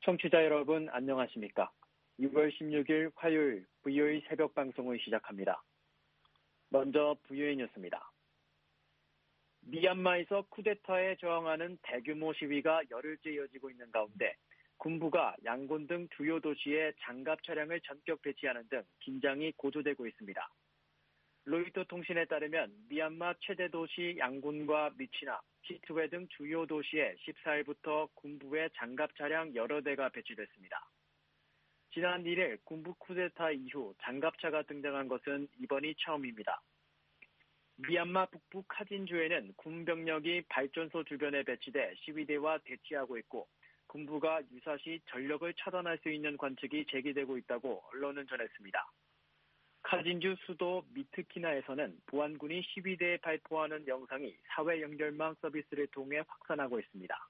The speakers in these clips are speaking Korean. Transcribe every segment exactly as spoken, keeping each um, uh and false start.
청취자 여러분 안녕하십니까? 유월 십육일 화요일 브이오에이 새벽 방송을 시작합니다. 먼저 브이오에이 뉴스입니다. 미얀마에서 쿠데타에 저항하는 대규모 시위가 열흘째 이어지고 있는 가운데 군부가 양곤 등 주요 도시에 장갑 차량을 전격 배치하는 등 긴장이 고조되고 있습니다. 로이터 통신에 따르면 미얀마 최대 도시 양곤과 미치나, 키트웨 등 주요 도시에 십사일부터 군부의 장갑 차량 여러 대가 배치됐습니다. 지난 일일 군부 쿠데타 이후 장갑차가 등장한 것은 이번이 처음입니다. 미얀마 북부 카진주에는 군 병력이 발전소 주변에 배치돼 시위대와 대치하고 있고 군부가 유사시 전력을 차단할 수 있는 관측이 제기되고 있다고 언론은 전했습니다. 카진주 수도 미트키나에서는 보안군이 시위대에 발포하는 영상이 사회 연결망 서비스를 통해 확산하고 있습니다.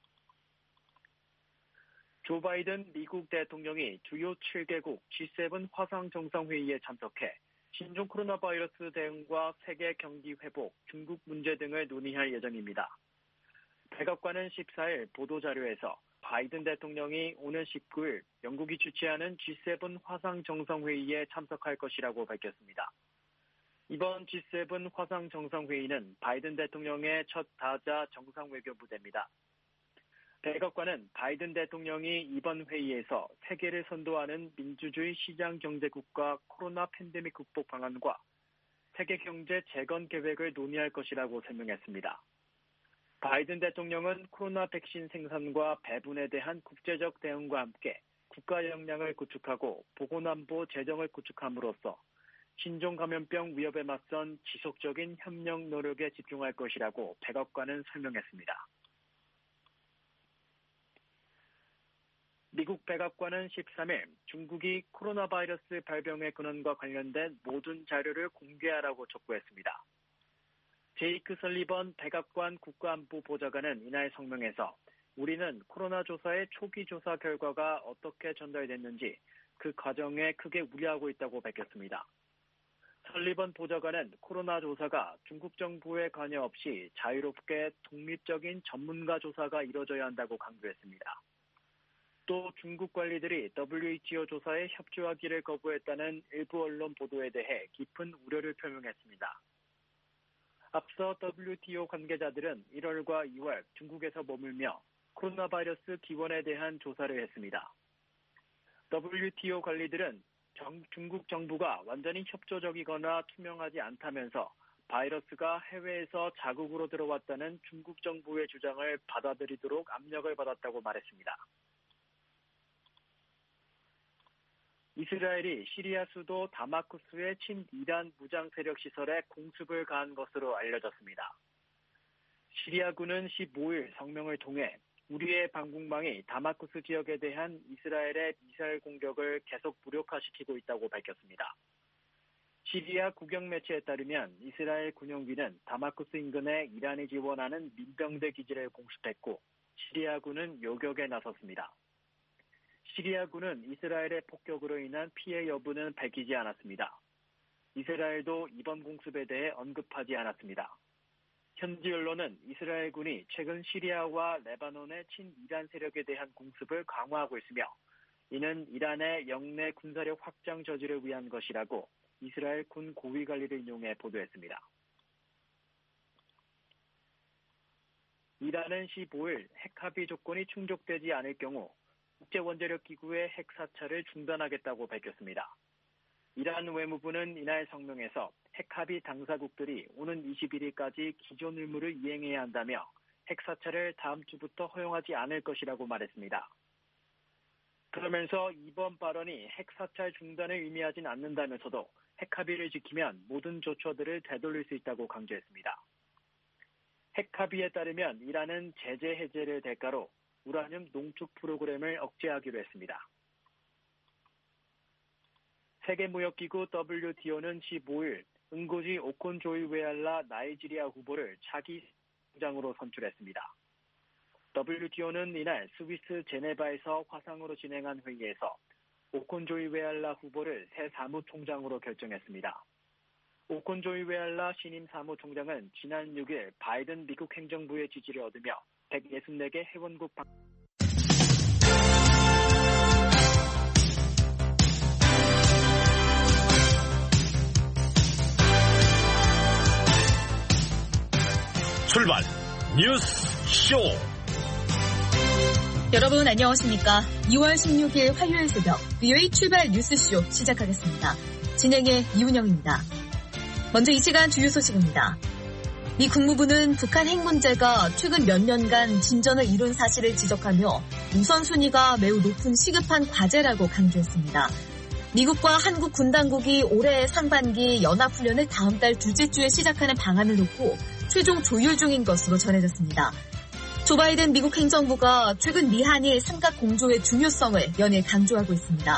조 바이든 미국 대통령이 주요 칠 개국 지 세븐 화상 정상회의에 참석해 신종 코로나 바이러스 대응과 세계 경기 회복, 중국 문제 등을 논의할 예정입니다. 백악관은 십사일 보도자료에서 바이든 대통령이 오는 십구일 영국이 주최하는 지 세븐 화상 정상회의에 참석할 것이라고 밝혔습니다. 이번 지 세븐 화상 정상회의는 바이든 대통령의 첫 다자 정상외교 무대입니다. 백악관은 바이든 대통령이 이번 회의에서 세계를 선도하는 민주주의 시장 경제국가 코로나 팬데믹 극복 방안과 세계 경제 재건 계획을 논의할 것이라고 설명했습니다. 바이든 대통령은 코로나 백신 생산과 배분에 대한 국제적 대응과 함께 국가 역량을 구축하고 보건안보 재정을 구축함으로써 신종 감염병 위협에 맞선 지속적인 협력 노력에 집중할 것이라고 백악관은 설명했습니다. 미국 백악관은 십삼일 중국이 코로나 바이러스 발병의 근원과 관련된 모든 자료를 공개하라고 촉구했습니다. 제이크 설리번 백악관 국가안보 보좌관은 이날 성명에서 우리는 코로나 조사의 초기 조사 결과가 어떻게 전달됐는지 그 과정에 크게 우려하고 있다고 밝혔습니다. 설리번 보좌관은 코로나 조사가 중국 정부의 관여 없이 자유롭게 독립적인 전문가 조사가 이뤄져야 한다고 강조했습니다. 또 중국 관리들이 더블유에이치오 조사에 협조하기를 거부했다는 일부 언론 보도에 대해 깊은 우려를 표명했습니다. 앞서 더블유티오 관계자들은 일월과 이월 중국에서 머물며 코로나 바이러스 기원에 대한 조사를 했습니다. 더블유티오 관리들은 정, 중국 정부가 완전히 협조적이거나 투명하지 않다면서 바이러스가 해외에서 자국으로 들어왔다는 중국 정부의 주장을 받아들이도록 압력을 받았다고 말했습니다. 이스라엘이 시리아 수도 다마스쿠스의 친이란 무장 세력 시설에 공습을 가한 것으로 알려졌습니다. 시리아군은 십오일 성명을 통해 우리의 방공망이 다마스쿠스 지역에 대한 이스라엘의 미사일 공격을 계속 무력화시키고 있다고 밝혔습니다. 시리아 국영 매체에 따르면 이스라엘 군용기는 다마스쿠스 인근에 이란이 지원하는 민병대 기지를 공습했고 시리아군은 요격에 나섰습니다. 시리아군은 이스라엘의 폭격으로 인한 피해 여부는 밝히지 않았습니다. 이스라엘도 이번 공습에 대해 언급하지 않았습니다. 현지 언론은 이스라엘군이 최근 시리아와 레바논의 친이란 세력에 대한 공습을 강화하고 있으며 이는 이란의 영내 군사력 확장 저지를 위한 것이라고 이스라엘 군 고위 관리를 인용해 보도했습니다. 이란은 십오일 핵합의 조건이 충족되지 않을 경우 국제원자력기구의 핵 사찰을 중단하겠다고 밝혔습니다. 이란 외무부는 이날 성명에서 핵합의 당사국들이 오는 이십일일까지 기존 의무를 이행해야 한다며 핵 사찰을 다음 주부터 허용하지 않을 것이라고 말했습니다. 그러면서 이번 발언이 핵 사찰 중단을 의미하진 않는다면서도 핵합의를 지키면 모든 조처들을 되돌릴 수 있다고 강조했습니다. 핵합의에 따르면 이란은 제재 해제를 대가로 우라늄 농축 프로그램을 억제하기로 했습니다. 세계무역기구 더블유티오는 십오일 응고지 오콘조이웨알라 나이지리아 후보를 차기 총장으로 선출했습니다. 더블유티오는 이날 스위스 제네바에서 화상으로 진행한 회의에서 오콘조이웨알라 후보를 새 사무총장으로 결정했습니다. 오콘조이웨알라 신임 사무총장은 지난 육일 바이든 미국 행정부의 지지를 얻으며 백육십사 개 회원국 방... 출발 뉴스 쇼. 여러분 안녕하십니까? 이월 십육일 화요일 새벽 비오에이 출발 뉴스쇼 시작하겠습니다. 진행의 이운영입니다. 먼저 이 시간 주요 소식입니다. 미 국무부는 북한 핵 문제가 최근 몇 년간 진전을 이룬 사실을 지적하며 우선순위가 매우 높은 시급한 과제라고 강조했습니다. 미국과 한국 군 당국이 올해 상반기 연합훈련을 다음 달 둘째 주에 시작하는 방안을 놓고 최종 조율 중인 것으로 전해졌습니다. 조 바이든 미국 행정부가 최근 미한일 삼각 공조의 중요성을 연일 강조하고 있습니다.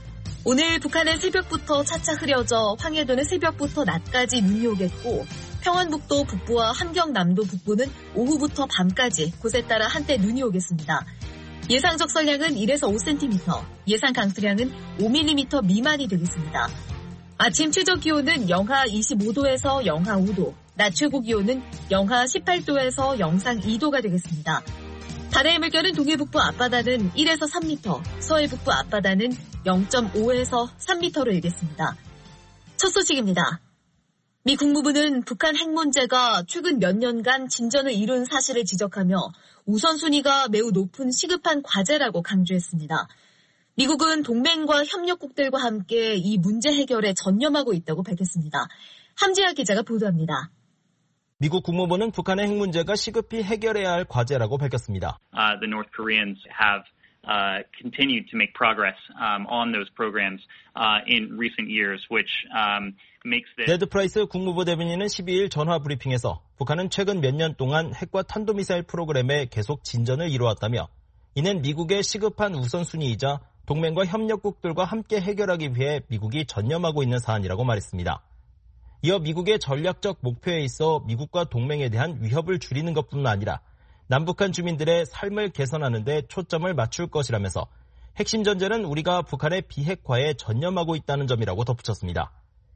오늘 북한은 새벽부터 차차 흐려져 황해도는 새벽부터 낮까지 눈이 오겠고 평안북도 북부와 함경남도 북부는 오후부터 밤까지 곳에 따라 한때 눈이 오겠습니다. 예상 적설량은 일에서 오 센티미터, 예상 강수량은 오 밀리미터 미만이 되겠습니다. 아침 최저 기온은 영하 이십오 도에서 영하 오 도, 낮 최고 기온은 영하 십팔 도에서 영상 이 도가 되겠습니다. 바다의 물결은 동해북부 앞바다는 일에서 삼 미터, 서해북부 앞바다는 영 점 오에서 삼 미터로 일겠습니다. 첫 소식입니다. 미 국무부는 북한 핵 문제가 최근 몇 년간 진전을 이룬 사실을 지적하며 우선순위가 매우 높은 시급한 과제라고 강조했습니다. 미국은 동맹과 협력국들과 함께 이 문제 해결에 전념하고 있다고 밝혔습니다. 함지아 기자가 보도합니다. 미국 국무부는 북한의 핵 문제가 시급히 해결해야 할 과제라고 밝혔습니다. Uh, the North Koreans have uh, continued to make progress um, on those programs uh, in recent years, which um, makes the... 네드 프라이스 국무부 대변인은 십이일 전화 브리핑에서 북한은 최근 몇 년 동안 핵과 탄도미사일 프로그램에 계속 진전을 이루었다며 이는 미국의 시급한 우선순위이자 동맹과 협력국들과 함께 해결하기 위해 미국이 전념하고 있는 사안이라고 말했습니다. 이어 미국의 전략적 목표에 있어 미국과 동맹에 대한 위협을 줄이는 것뿐만 아니라 남북한 주민들의 삶을 개선하는 데 초점을 맞출 것이라면서 핵심 전제는 우리가 북한의 비핵화에 전념하고 있다는 점이라고 덧붙였습니다.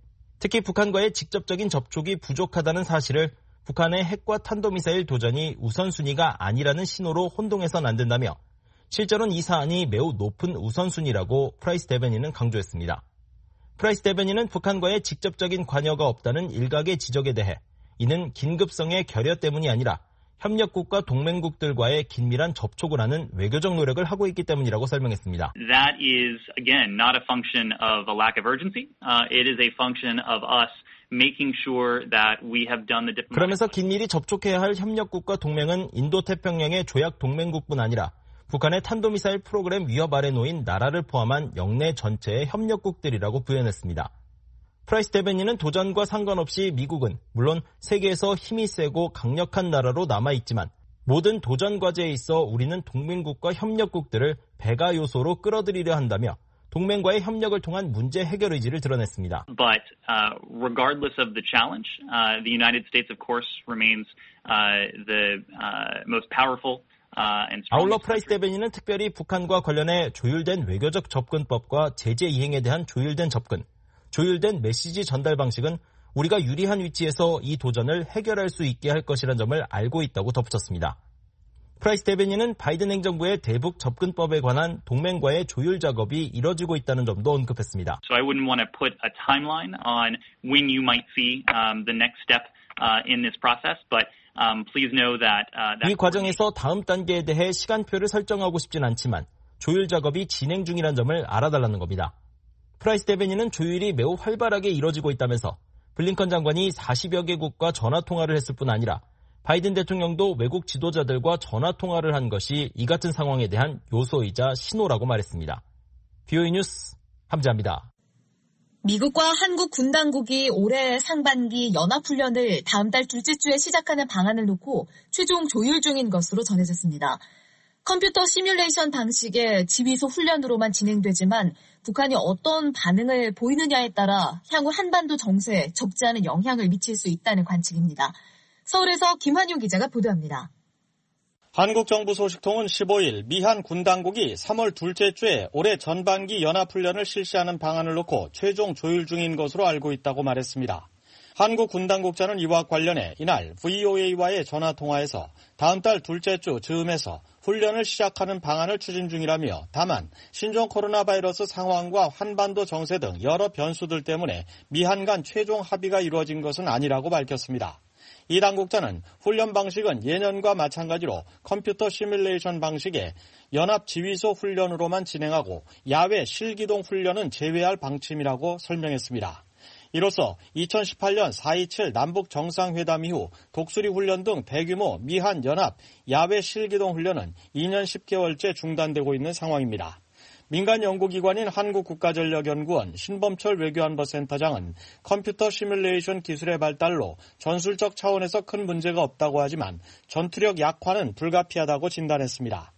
특히 북한과의 직접적인 접촉이 부족하다는 사실을 북한의 핵과 탄도미사일 도전이 우선순위가 아니라는 신호로 혼동해서는 안 된다며 실제로는 이 사안이 매우 높은 우선순위라고 프라이스 대변인은 강조했습니다. 프라이스 대변인은 북한과의 직접적인 관여가 없다는 일각의 지적에 대해 이는 긴급성의 결여 때문이 아니라 협력국과 동맹국들과의 긴밀한 접촉을 하는 외교적 노력을 하고 있기 때문이라고 설명했습니다. That is, again, not a function of a lack of urgency. Uh, it is a function of us making sure that we have done the diplomatic... 그러면서 긴밀히 접촉해야 할 협력국과 동맹은 인도태평양의 조약 동맹국뿐 아니라 북한의 탄도미사일 프로그램 위협 아래 놓인 나라를 포함한 영내 전체의 협력국들이라고 부연했습니다. 프라이스 대변인은 도전과 상관없이 미국은 물론 세계에서 힘이 세고 강력한 나라로 남아있지만 모든 도전 과제에 있어 우리는 동맹국과 협력국들을 배가 요소로 끌어들이려 한다며 동맹과의 협력을 통한 문제 해결 의지를 드러냈습니다. But uh, regardless of the challenge, uh, the United States of course remains uh, the uh, most powerful 아울러 프라이스 대변인은 특별히 북한과 관련해 조율된 외교적 접근법과 제재 이행에 대한 조율된 접근, 조율된 메시지 전달 방식은 우리가 유리한 위치에서 이 도전을 해결할 수 있게 할 것이라는 점을 알고 있다고 덧붙였습니다. 프라이스 대변인은 바이든 행정부의 대북 접근법에 관한 동맹과의 조율 작업이 이뤄지고 있다는 점도 언급했습니다. So I wouldn't want to put a timeline on when you might see um, the next step uh, in this process, but Um, please know that, uh, that 이 과정에서 다음 단계에 대해 시간표를 설정하고 싶진 않지만 조율 작업이 진행 중이라는 점을 알아달라는 겁니다. 프라이스 대변인은 조율이 매우 활발하게 이뤄지고 있다면서 블링컨 장관이 사십여 개국과 전화통화를 했을 뿐 아니라 바이든 대통령도 외국 지도자들과 전화통화를 한 것이 이 같은 상황에 대한 요소이자 신호라고 말했습니다. 비오에이 뉴스 함지아입니다. 미국과 한국 군 당국이 올해 상반기 연합훈련을 다음 달 둘째 주에 시작하는 방안을 놓고 최종 조율 중인 것으로 전해졌습니다. 컴퓨터 시뮬레이션 방식의 지휘소 훈련으로만 진행되지만 북한이 어떤 반응을 보이느냐에 따라 향후 한반도 정세에 적지 않은 영향을 미칠 수 있다는 관측입니다. 서울에서 김환용 기자가 보도합니다. 한국 정부 소식통은 십오일 미한 군 당국이 삼월 둘째 주에 올해 전반기 연합훈련을 실시하는 방안을 놓고 최종 조율 중인 것으로 알고 있다고 말했습니다. 한국 군 당국자는 이와 관련해 이날 브이오에이와의 전화통화에서 다음 달 둘째 주 즈음에서 훈련을 시작하는 방안을 추진 중이라며 다만 신종 코로나 바이러스 상황과 한반도 정세 등 여러 변수들 때문에 미한 간 최종 합의가 이루어진 것은 아니라고 밝혔습니다. 이 당국자는 훈련 방식은 예년과 마찬가지로 컴퓨터 시뮬레이션 방식의 연합 지휘소 훈련으로만 진행하고 야외 실기동 훈련은 제외할 방침이라고 설명했습니다. 이로써 이천십팔 년 사 이칠 남북 정상회담 이후 독수리 훈련 등 대규모 미한 연합 야외 실기동 훈련은 이 년 십 개월째 중단되고 있는 상황입니다. 민간 연구기관인 한국국가전력연구원 신범철 외교안보센터장은 컴퓨터 시뮬레이션 기술의 발달로 전술적 차원에서 큰 문제가 없다고 하지만 전투력 약화는 불가피하다고 진단했습니다.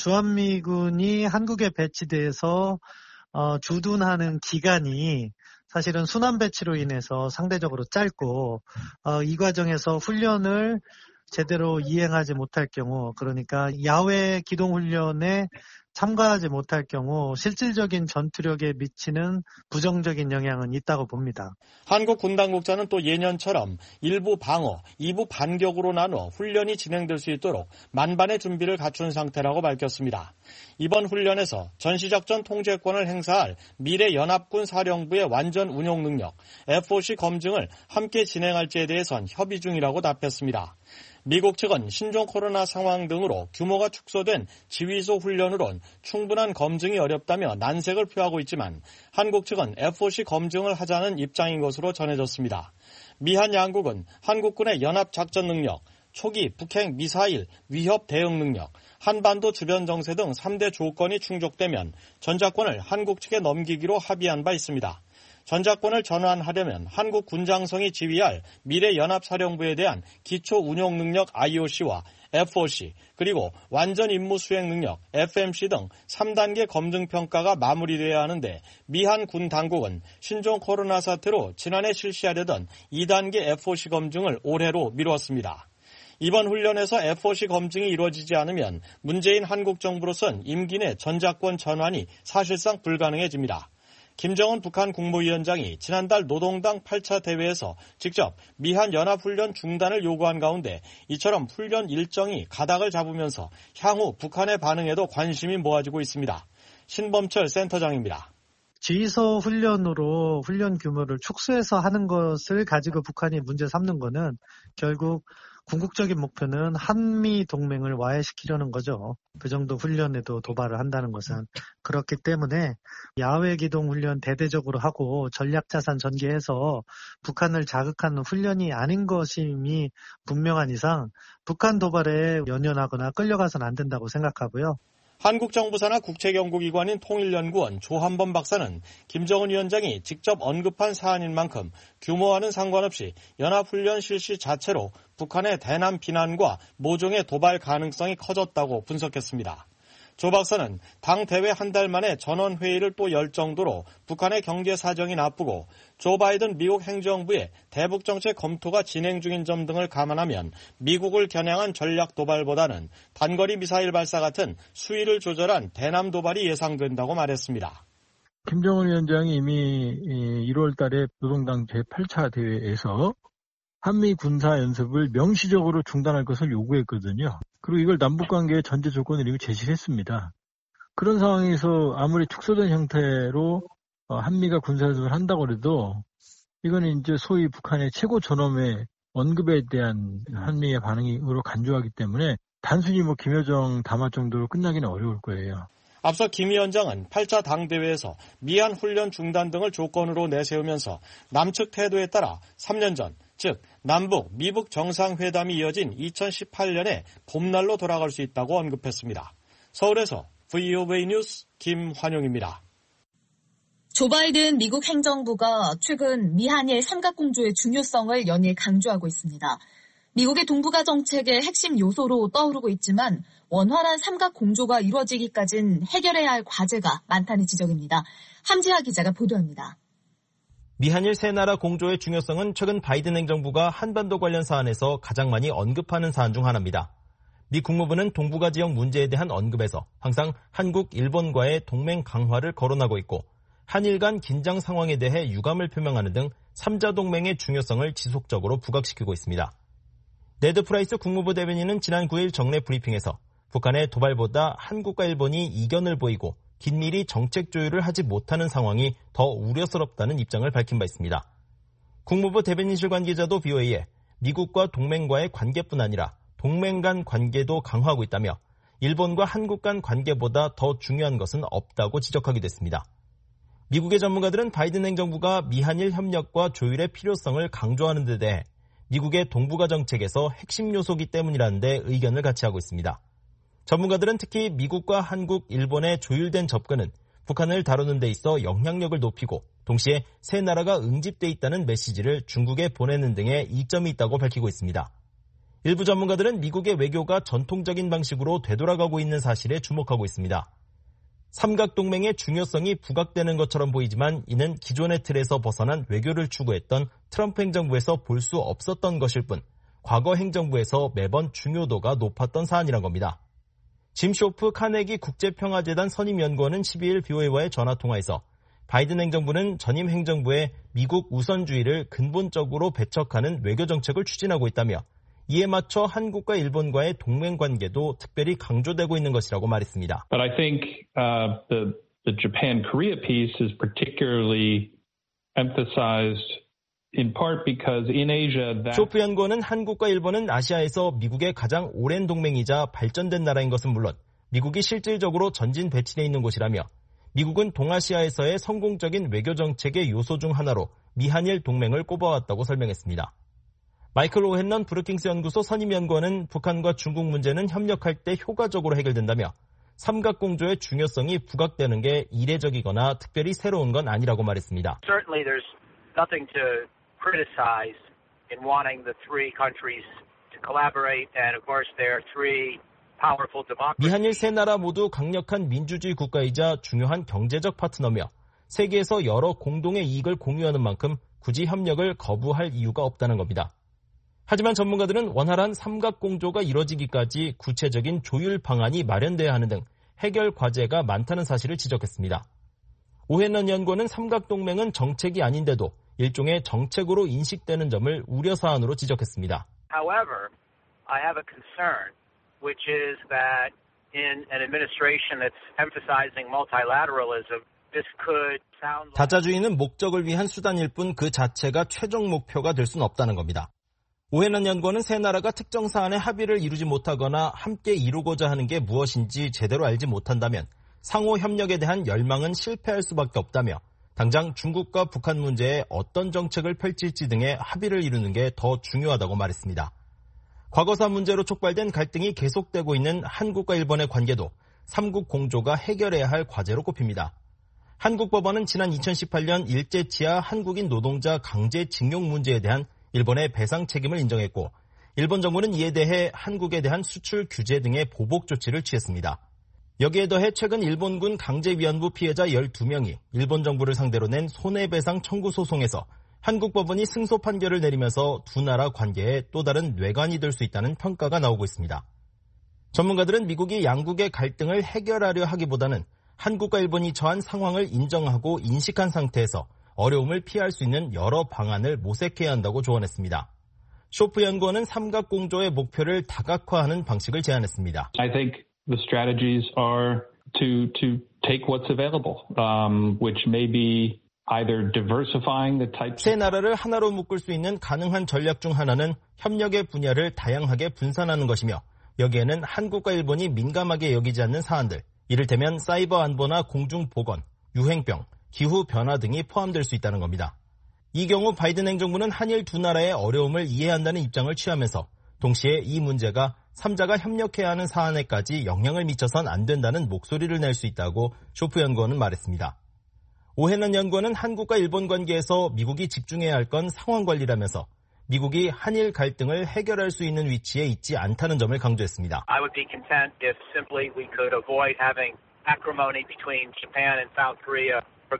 주한미군이 한국에 배치돼서 어, 주둔하는 기간이 사실은 순환 배치로 인해서 상대적으로 짧고 어, 이 과정에서 훈련을 제대로 이행하지 못할 경우, 그러니까 야외 기동훈련에 참가하지 못할 경우 실질적인 전투력에 미치는 부정적인 영향은 있다고 봅니다. 한국 군 당국자는 또 예년처럼 일부 방어, 이부 반격으로 나눠 훈련이 진행될 수 있도록 만반의 준비를 갖춘 상태라고 밝혔습니다. 이번 훈련에서 전시작전 통제권을 행사할 미래연합군 사령부의 완전 운용 능력, 에프오씨 검증을 함께 진행할지에 대해선 협의 중이라고 답했습니다. 미국 측은 신종 코로나 상황 등으로 규모가 축소된 지휘소 훈련으론 충분한 검증이 어렵다며 난색을 표하고 있지만 한국 측은 에프오씨 검증을 하자는 입장인 것으로 전해졌습니다. 미한 양국은 한국군의 연합작전 능력, 초기 북핵 미사일 위협 대응 능력, 한반도 주변 정세 등 삼 대 조건이 충족되면 전작권을 한국 측에 넘기기로 합의한 바 있습니다. 전작권을 전환하려면 한국 군장성이 지휘할 미래연합사령부에 대한 기초 운용 능력 아이오씨와 에프오씨 그리고 완전 임무 수행 능력 에프엠씨 등 삼 단계 검증 평가가 마무리돼야 하는데 미한 군 당국은 신종 코로나 사태로 지난해 실시하려던 이 단계 에프오씨 검증을 올해로 미뤘습니다. 이번 훈련에서 에프오씨 검증이 이루어지지 않으면 문재인 한국 정부로선 임기 내 전작권 전환이 사실상 불가능해집니다. 김정은 북한 국무위원장이 지난달 노동당 팔 차 대회에서 직접 미한 연합훈련 중단을 요구한 가운데 이처럼 훈련 일정이 가닥을 잡으면서 향후 북한의 반응에도 관심이 모아지고 있습니다. 신범철 센터장입니다. 지휘소 훈련으로 훈련 규모를 축소해서 하는 것을 가지고 북한이 문제 삼는 것은 결국 궁극적인 목표는 한미 동맹을 와해시키려는 거죠. 그 정도 훈련에도 도발을 한다는 것은. 그렇기 때문에 야외 기동 훈련 대대적으로 하고 전략자산 전개해서 북한을 자극하는 훈련이 아닌 것임이 분명한 이상 북한 도발에 연연하거나 끌려가서는 안 된다고 생각하고요. 한국 정부 산하 국책연구기관인 통일연구원 조한범 박사는 김정은 위원장이 직접 언급한 사안인 만큼 규모와는 상관없이 연합훈련 실시 자체로 북한의 대남 비난과 모종의 도발 가능성이 커졌다고 분석했습니다. 조 박사는 당 대회 한 달 만에 전원회의를 또 열 정도로 북한의 경제 사정이 나쁘고 조 바이든 미국 행정부의 대북 정책 검토가 진행 중인 점 등을 감안하면 미국을 겨냥한 전략 도발보다는 단거리 미사일 발사 같은 수위를 조절한 대남 도발이 예상된다고 말했습니다. 김정은 위원장이 이미 일월 달에 노동당 제팔 차 대회에서 한미 군사 연습을 명시적으로 중단할 것을 요구했거든요. 그리고 이걸 남북관계의 전제 조건으로 제시를 했습니다. 그런 상황에서 아무리 축소된 형태로 한미가 군사연습을 한다고 해도 이거는 이제 소위 북한의 최고 존엄의 언급에 대한 한미의 반응으로 간주하기 때문에 단순히 뭐 김여정 담화 정도로 끝나기는 어려울 거예요. 앞서 김 위원장은 팔 차 당대회에서 미한 훈련 중단 등을 조건으로 내세우면서 남측 태도에 따라 삼 년 전, 즉 남북, 미북 정상회담이 이어진 이천십팔 년에 봄날로 돌아갈 수 있다고 언급했습니다. 서울에서 브이오에이 뉴스 김환용입니다. 조 바이든 미국 행정부가 최근 미한일 삼각공조의 중요성을 연일 강조하고 있습니다. 미국의 동북아 정책의 핵심 요소로 떠오르고 있지만 원활한 삼각공조가 이루어지기까지는 해결해야 할 과제가 많다는 지적입니다. 함지하 기자가 보도합니다. 미한일 세 나라 공조의 중요성은 최근 바이든 행정부가 한반도 관련 사안에서 가장 많이 언급하는 사안 중 하나입니다. 미 국무부는 동북아 지역 문제에 대한 언급에서 항상 한국, 일본과의 동맹 강화를 거론하고 있고 한일 간 긴장 상황에 대해 유감을 표명하는 등 삼자 동맹의 중요성을 지속적으로 부각시키고 있습니다. 네드 프라이스 국무부 대변인은 지난 구 일 정례 브리핑에서 북한의 도발보다 한국과 일본이 이견을 보이고 긴밀히 정책 조율을 하지 못하는 상황이 더 우려스럽다는 입장을 밝힌 바 있습니다. 국무부 대변인실 관계자도 브이오에이에 미국과 동맹과의 관계뿐 아니라 동맹 간 관계도 강화하고 있다며 일본과 한국 간 관계보다 더 중요한 것은 없다고 지적하기도 했습니다. 미국의 전문가들은 바이든 행정부가 미한일 협력과 조율의 필요성을 강조하는 데 대해 미국의 동북아 정책에서 핵심 요소이기 때문이라는 데 의견을 같이 하고 있습니다. 전문가들은 특히 미국과 한국, 일본의 조율된 접근은 북한을 다루는 데 있어 영향력을 높이고 동시에 세 나라가 응집돼 있다는 메시지를 중국에 보내는 등의 이점이 있다고 밝히고 있습니다. 일부 전문가들은 미국의 외교가 전통적인 방식으로 되돌아가고 있는 사실에 주목하고 있습니다. 삼각동맹의 중요성이 부각되는 것처럼 보이지만 이는 기존의 틀에서 벗어난 외교를 추구했던 트럼프 행정부에서 볼 수 없었던 것일 뿐 과거 행정부에서 매번 중요도가 높았던 사안이란 겁니다. 짐 쇼프 카네기 국제평화재단 선임연구원은 십이일 비오에이와의 전화통화에서 바이든 행정부는 전임 행정부의 미국 우선주의를 근본적으로 배척하는 외교정책을 추진하고 있다며 이에 맞춰 한국과 일본과의 동맹관계도 특별히 강조되고 있는 것이라고 말했습니다. But I think uh, the, the Japan-Korea piece is particularly emphasized in part because in Asia that... 쇼프 연구원은 한국과 일본은 아시아에서 미국의 가장 오랜 동맹이자 발전된 나라인 것은 물론 미국이 실질적으로 전진 배치되어 있는 곳이라며 미국은 동아시아에서의 성공적인 외교정책의 요소 중 하나로 미한일 동맹을 꼽아왔다고 설명했습니다. 마이클 오헨런 브루킹스 연구소 선임연구원은 북한과 중국 문제는 협력할 때 효과적으로 해결된다며 삼각공조의 중요성이 부각되는 게 이례적이거나 특별히 새로운 건 아니라고 말했습니다. Certainly there's nothing to criticize in wanting the three countries to collaborate and of course there are three powerful democracies. 미한일 세 나라 모두 강력한 민주주의 국가이자 중요한 경제적 파트너며 세계에서 여러 공동의 이익을 공유하는 만큼 굳이 협력을 거부할 이유가 없다는 겁니다. 하지만 전문가들은 원활한 삼각공조가 이뤄지기까지 구체적인 조율 방안이 마련돼야 하는 등 해결 과제가 많다는 사실을 지적했습니다. 오헨런 연구원은 삼각동맹은 정책이 아닌데도 일종의 정책으로 인식되는 점을 우려사안으로 지적했습니다. However, I have a concern, which is that in an administration that's emphasizing multilateralism, this could sound like... 다자주의는 목적을 위한 수단일 뿐 그 자체가 최종 목표가 될 수는 없다는 겁니다. 오헨런 연구원은 세 나라가 특정 사안에 합의를 이루지 못하거나 함께 이루고자 하는 게 무엇인지 제대로 알지 못한다면 상호 협력에 대한 열망은 실패할 수밖에 없다며 당장 중국과 북한 문제에 어떤 정책을 펼칠지 등의 합의를 이루는 게 더 중요하다고 말했습니다. 과거사 문제로 촉발된 갈등이 계속되고 있는 한국과 일본의 관계도 삼국 공조가 해결해야 할 과제로 꼽힙니다. 한국 법원은 지난 이천십팔년 일제치하 한국인 노동자 강제징용 문제에 대한 일본의 배상 책임을 인정했고 일본 정부는 이에 대해 한국에 대한 수출 규제 등의 보복 조치를 취했습니다. 여기에 더해 최근 일본군 강제위안부 피해자 열두 명이 일본 정부를 상대로 낸 손해배상 청구 소송에서 한국 법원이 승소 판결을 내리면서 두 나라 관계에 또 다른 뇌관이 될 수 있다는 평가가 나오고 있습니다. 전문가들은 미국이 양국의 갈등을 해결하려 하기보다는 한국과 일본이 처한 상황을 인정하고 인식한 상태에서 어려움을 피할 수 있는 여러 방안을 모색해야 한다고 조언했습니다. 쇼프 연구원은 삼각공조의 목표를 다각화하는 방식을 제안했습니다. I think the strategies are to to take what's available, um, which may be either diversifying the types. 세 나라를 하나로 묶을 수 있는 가능한 전략 중 하나는 협력의 분야를 다양하게 분산하는 것이며 여기에는 한국과 일본이 민감하게 여기지 않는 사안들, 이를테면 사이버 안보나 공중 보건, 유행병, 기후 변화 등이 포함될 수 있다는 겁니다. 이 경우 바이든 행정부는 한일 두 나라의 어려움을 이해한다는 입장을 취하면서 동시에 이 문제가 삼자가 협력해야 하는 사안에까지 영향을 미쳐선 안 된다는 목소리를 낼 수 있다고 쇼프 연구원은 말했습니다. 오헨런 연구원은 한국과 일본 관계에서 미국이 집중해야 할 건 상황 관리라면서 미국이 한일 갈등을 해결할 수 있는 위치에 있지 않다는 점을 강조했습니다. I would be content if simply we could avoid having acrimony between Japan and South Korea.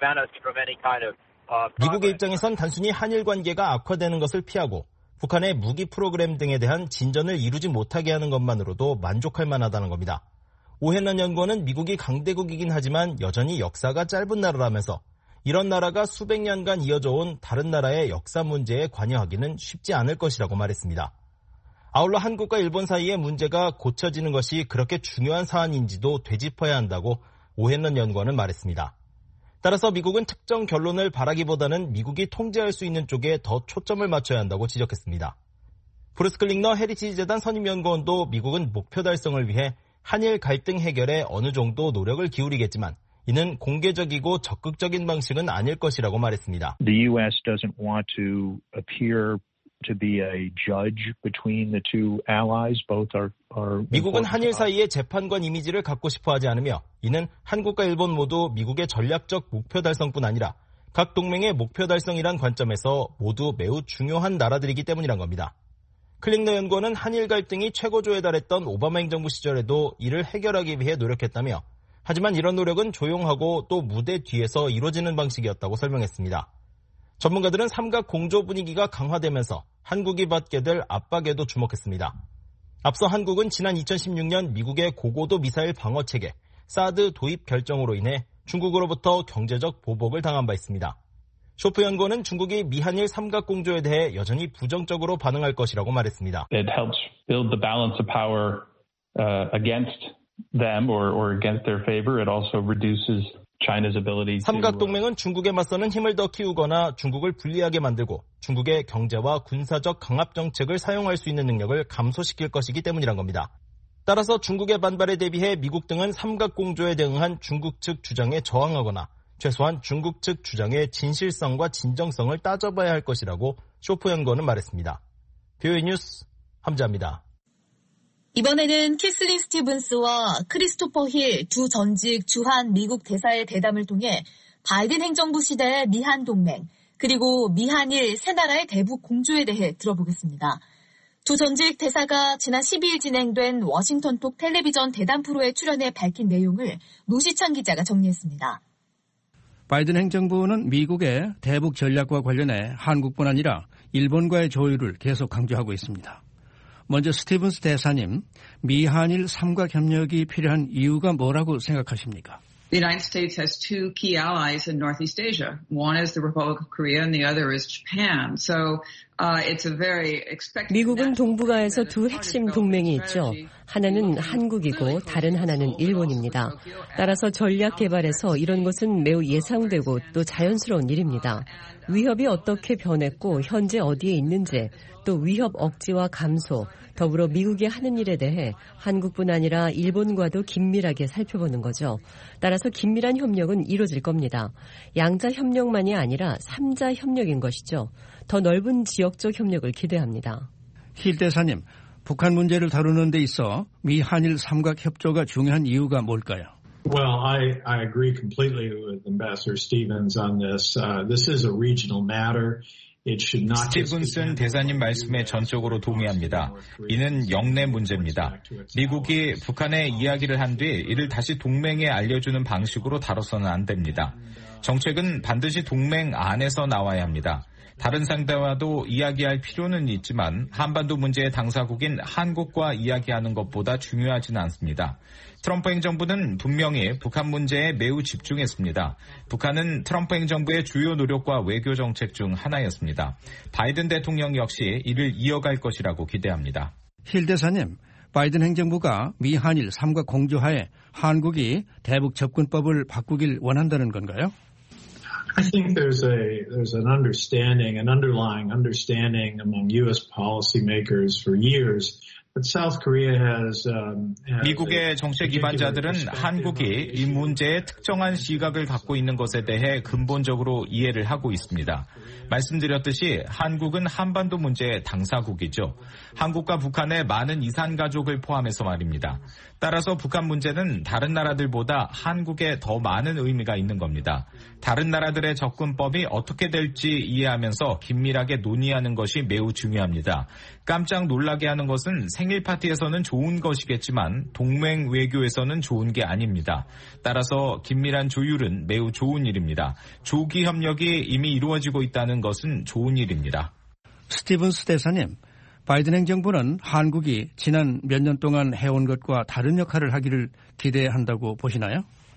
미국의 입장에선 단순히 한일 관계가 악화되는 것을 피하고 북한의 무기 프로그램 등에 대한 진전을 이루지 못하게 하는 것만으로도 만족할 만하다는 겁니다. 오헨런 연구원은 미국이 강대국이긴 하지만 여전히 역사가 짧은 나라라면서 이런 나라가 수백 년간 이어져 온 다른 나라의 역사 문제에 관여하기는 쉽지 않을 것이라고 말했습니다. 아울러 한국과 일본 사이의 문제가 고쳐지는 것이 그렇게 중요한 사안인지도 되짚어야 한다고 오헨런 연구원은 말했습니다. 따라서 미국은 특정 결론을 바라기보다는 미국이 통제할 수 있는 쪽에 더 초점을 맞춰야 한다고 지적했습니다. 브루스 클링너 헤리티지 재단 선임연구원도 미국은 목표 달성을 위해 한일 갈등 해결에 어느 정도 노력을 기울이겠지만 이는 공개적이고 적극적인 방식은 아닐 것이라고 말했습니다. The U S doesn't want to appear to be a judge between the two allies. Both are, are 미국은 한일 사이의 재판관 이미지를 갖고 싶어 하지 않으며 이는 한국과 일본 모두 미국의 전략적 목표 달성뿐 아니라 각 동맹의 목표 달성이란 관점에서 모두 매우 중요한 나라들이기 때문이란 겁니다. 클링너 연구원은 한일 갈등이 최고조에 달했던 오바마 행정부 시절에도 이를 해결하기 위해 노력했다며 하지만 이런 노력은 조용하고 또 무대 뒤에서 이루어지는 방식이었다고 설명했습니다. 전문가들은 삼각 공조 분위기가 강화되면서 한국이 받게 될 압박에도 주목했습니다. 앞서 한국은 지난 이천십육 년 미국의 고고도 미사일 방어 체계 사드 도입 결정으로 인해 중국으로부터 경제적 보복을 당한 바 있습니다. 쇼프 연구원은 중국이 미한일 삼각 공조에 대해 여전히 부정적으로 반응할 것이라고 말했습니다. It helps build the balance of power uh, against them or, or against their favor. It also reduces China's ability to... 삼각 동맹은 중국에 맞서는 힘을 더 키우거나 중국을 불리하게 만들고 중국의 경제와 군사적 강압 정책을 사용할 수 있는 능력을 감소시킬 것이기 때문이란 겁니다. 따라서 중국의 반발에 대비해 미국 등은 삼각 공조에 대응한 중국 측 주장에 저항하거나 최소한 중국 측 주장의 진실성과 진정성을 따져봐야 할 것이라고 쇼프 연구원은 말했습니다. 비오이 뉴스 함자입니다. 이번에는 키슬린 스티븐스와 크리스토퍼 힐 두 전직 주한 미국 대사의 대담을 통해 바이든 행정부 시대의 미한 동맹 그리고 미한일 세 나라의 대북 공조에 대해 들어보겠습니다. 두 전직 대사가 지난 십이 일 진행된 워싱턴톡 텔레비전 대담 프로에 출연해 밝힌 내용을 노시찬 기자가 정리했습니다. 바이든 행정부는 미국의 대북 전략과 관련해 한국뿐 아니라 일본과의 조율을 계속 강조하고 있습니다. 먼저 스티븐스 대사님, 미한일 삼각 협력이 필요한 이유가 뭐라고 생각하십니까? The United States has two key allies in Northeast Asia. One is the Republic of Korea and the other is Japan. So uh, it's a very expected... 미국은 동북아에서 두 핵심 동맹이 있죠. 하나는 한국이고 다른 하나는 일본입니다. 따라서 전략 개발에서 이런 것은 매우 예상되고 또 자연스러운 일입니다. 위협이 어떻게 변했고 현재 어디에 있는지 또 위협 억지와 감소, 더불어 미국이 하는 일에 대해 한국뿐 아니라 일본과도 긴밀하게 살펴보는 거죠. 따라서 긴밀한 협력은 이루어질 겁니다. 양자 협력만이 아니라 삼자 협력인 것이죠. 더 넓은 지역적 협력을 기대합니다. 힐 대사님, 북한 문제를 다루는 데 있어 미한일 삼각 협조가 중요한 이유가 뭘까요? Well, I, I agree completely with Ambassador Stevens on this. Uh, this is a regional matter. 스티븐슨 대사님 말씀에 전적으로 동의합니다. 이는 영내 문제입니다. 미국이 북한에 이야기를 한 뒤 이를 다시 동맹에 알려주는 방식으로 다뤄서는 안 됩니다. 정책은 반드시 동맹 안에서 나와야 합니다. 다른 상대와도 이야기할 필요는 있지만 한반도 문제의 당사국인 한국과 이야기하는 것보다 중요하지는 않습니다. 트럼프 행정부는 분명히 북한 문제에 매우 집중했습니다. 북한은 트럼프 행정부의 주요 노력과 외교 정책 중 하나였습니다. 바이든 대통령 역시 이를 이어갈 것이라고 기대합니다. 힐 대사님, 바이든 행정부가 미한일 삼각 공조하에 한국이 대북 접근법을 바꾸길 원한다는 건가요? I think there's a there's an understanding, an underlying understanding among U S policymakers for years. But South Korea has, um, has 미국의 정책 기반자들은 한국이 이 문제에 특정한 시각을 갖고 있는 것에 대해 근본적으로 이해를 하고 있습니다. 말씀드렸듯이 한국은 한반도 문제의 당사국이죠. 한국과 북한의 많은 이산 가족을 포함해서 말입니다. 따라서 북한 문제는 다른 나라들보다 한국에 더 많은 의미가 있는 겁니다. 다른 나라들의 접근법이 어떻게 될지 이해하면서 긴밀하게 논의하는 것이 매우 중요합니다. 깜짝 놀라게 하는 것은 생일 파티에서는 좋은 것이겠지만 동맹 외교에서는 좋은 게 아닙니다. 따라서 긴밀한 조율은 매우 좋은 일입니다. 조기 협력이 이미 이루어지고 있다는 것은 좋은 일입니다. 스티븐스 대사님, 바이든 행정부는 한국이 지난 몇 년 동안 해온 것과 다른 역할을 하기를 기대한다고 보시나요?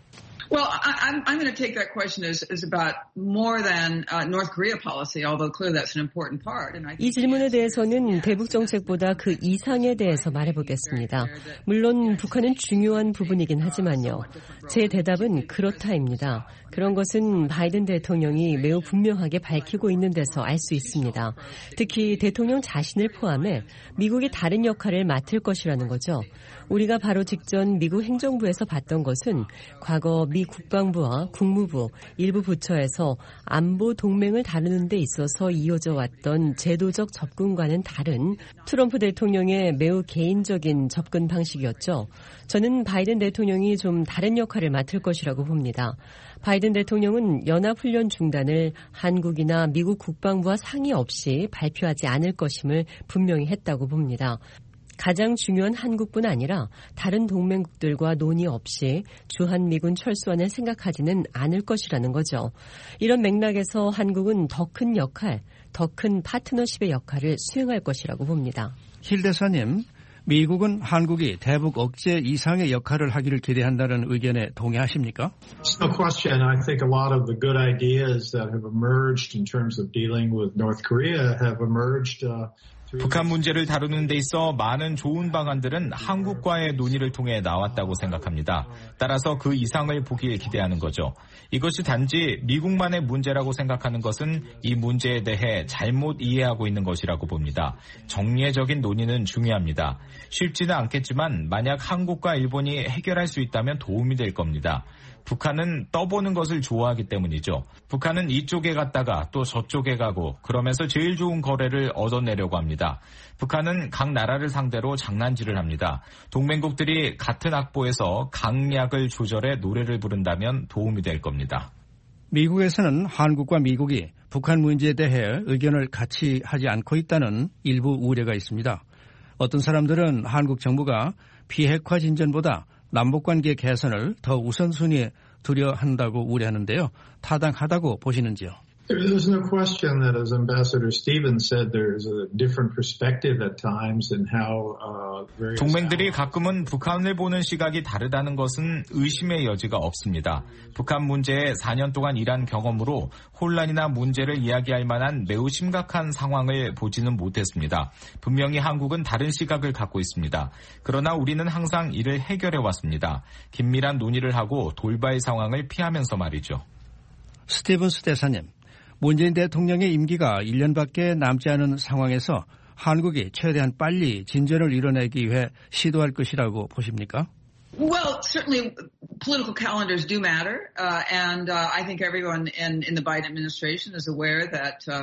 Well, I, I'm, I'm going to take that question as, as about more than uh, North Korea policy, although clearly that's an important part. And I 이 질문에 대해서는 대북 정책보다 그 이상에 대해서 말해보겠습니다. 물론 북한은 중요한 부분이긴 하지만요. 제 대답은 그렇다입니다. 그런 것은 바이든 대통령이 매우 분명하게 밝히고 있는 데서 알 수 있습니다. 특히 대통령 자신을 포함해 미국이 다른 역할을 맡을 것이라는 거죠. 우리가 바로 직전 미국 행정부에서 봤던 것은 과거 미 국방부와 국무부, 일부 부처에서 안보 동맹을 다루는 데 있어서 이어져 왔던 제도적 접근과는 다른 트럼프 대통령의 매우 개인적인 접근 방식이었죠. 저는 바이든 대통령이 좀 다른 역할을 맡을 것이라고 봅니다. 바이든 대통령은 연합훈련 중단을 한국이나 미국 국방부와 상의 없이 발표하지 않을 것임을 분명히 했다고 봅니다. 가장 중요한 한국뿐 아니라 다른 동맹국들과 논의 없이 주한미군 철수안을 생각하지는 않을 것이라는 거죠. 이런 맥락에서 한국은 더 큰 역할, 더 큰 파트너십의 역할을 수행할 것이라고 봅니다. 힐 대사님, 미국은 한국이 대북 억제 이상의 역할을 하기를 기대한다는 의견에 동의하십니까? No question. I think a lot of the good ideas that have emerged in terms of dealing with North Korea have emerged uh, 북한 문제를 다루는 데 있어 많은 좋은 방안들은 한국과의 논의를 통해 나왔다고 생각합니다. 따라서 그 이상을 보기에 기대하는 거죠. 이것이 단지 미국만의 문제라고 생각하는 것은 이 문제에 대해 잘못 이해하고 있는 것이라고 봅니다. 정례적인 논의는 중요합니다. 쉽지는 않겠지만 만약 한국과 일본이 해결할 수 있다면 도움이 될 겁니다. 북한은 떠보는 것을 좋아하기 때문이죠. 북한은 이쪽에 갔다가 또 저쪽에 가고 그러면서 제일 좋은 거래를 얻어내려고 합니다. 북한은 각 나라를 상대로 장난질을 합니다. 동맹국들이 같은 악보에서 강약을 조절해 노래를 부른다면 도움이 될 겁니다. 미국에서는 한국과 미국이 북한 문제에 대해 의견을 같이 하지 않고 있다는 일부 우려가 있습니다. 어떤 사람들은 한국 정부가 비핵화 진전보다 남북관계 개선을 더 우선순위에 두려 한다고 우려하는데요. 타당하다고 보시는지요? There's no question that, as Ambassador Stevens said, there's a different perspective at times in how uh, various... 동맹들이 가끔은 북한을 보는 시각이 다르다는 것은 의심의 여지가 없습니다. 북한 문제에 사 년 동안 일한 경험으로 혼란이나 문제를 이야기할 만한 매우 심각한 상황을 보지는 못했습니다. 분명히 한국은 다른 시각을 갖고 있습니다. 그러나 우리는 항상 이를 해결해 왔습니다. 긴밀한 논의를 하고 돌발 상황을 피하면서 말이죠. 스티븐스 대사님. 문재인 대통령의 임기가 일 년밖에 남지 않은 상황에서 한국이 최대한 빨리 진전을 이뤄내기 위해 시도할 것이라고 보십니까? Well, certainly political calendars do matter, uh, and uh, I think everyone in, in the Biden administration is aware that uh,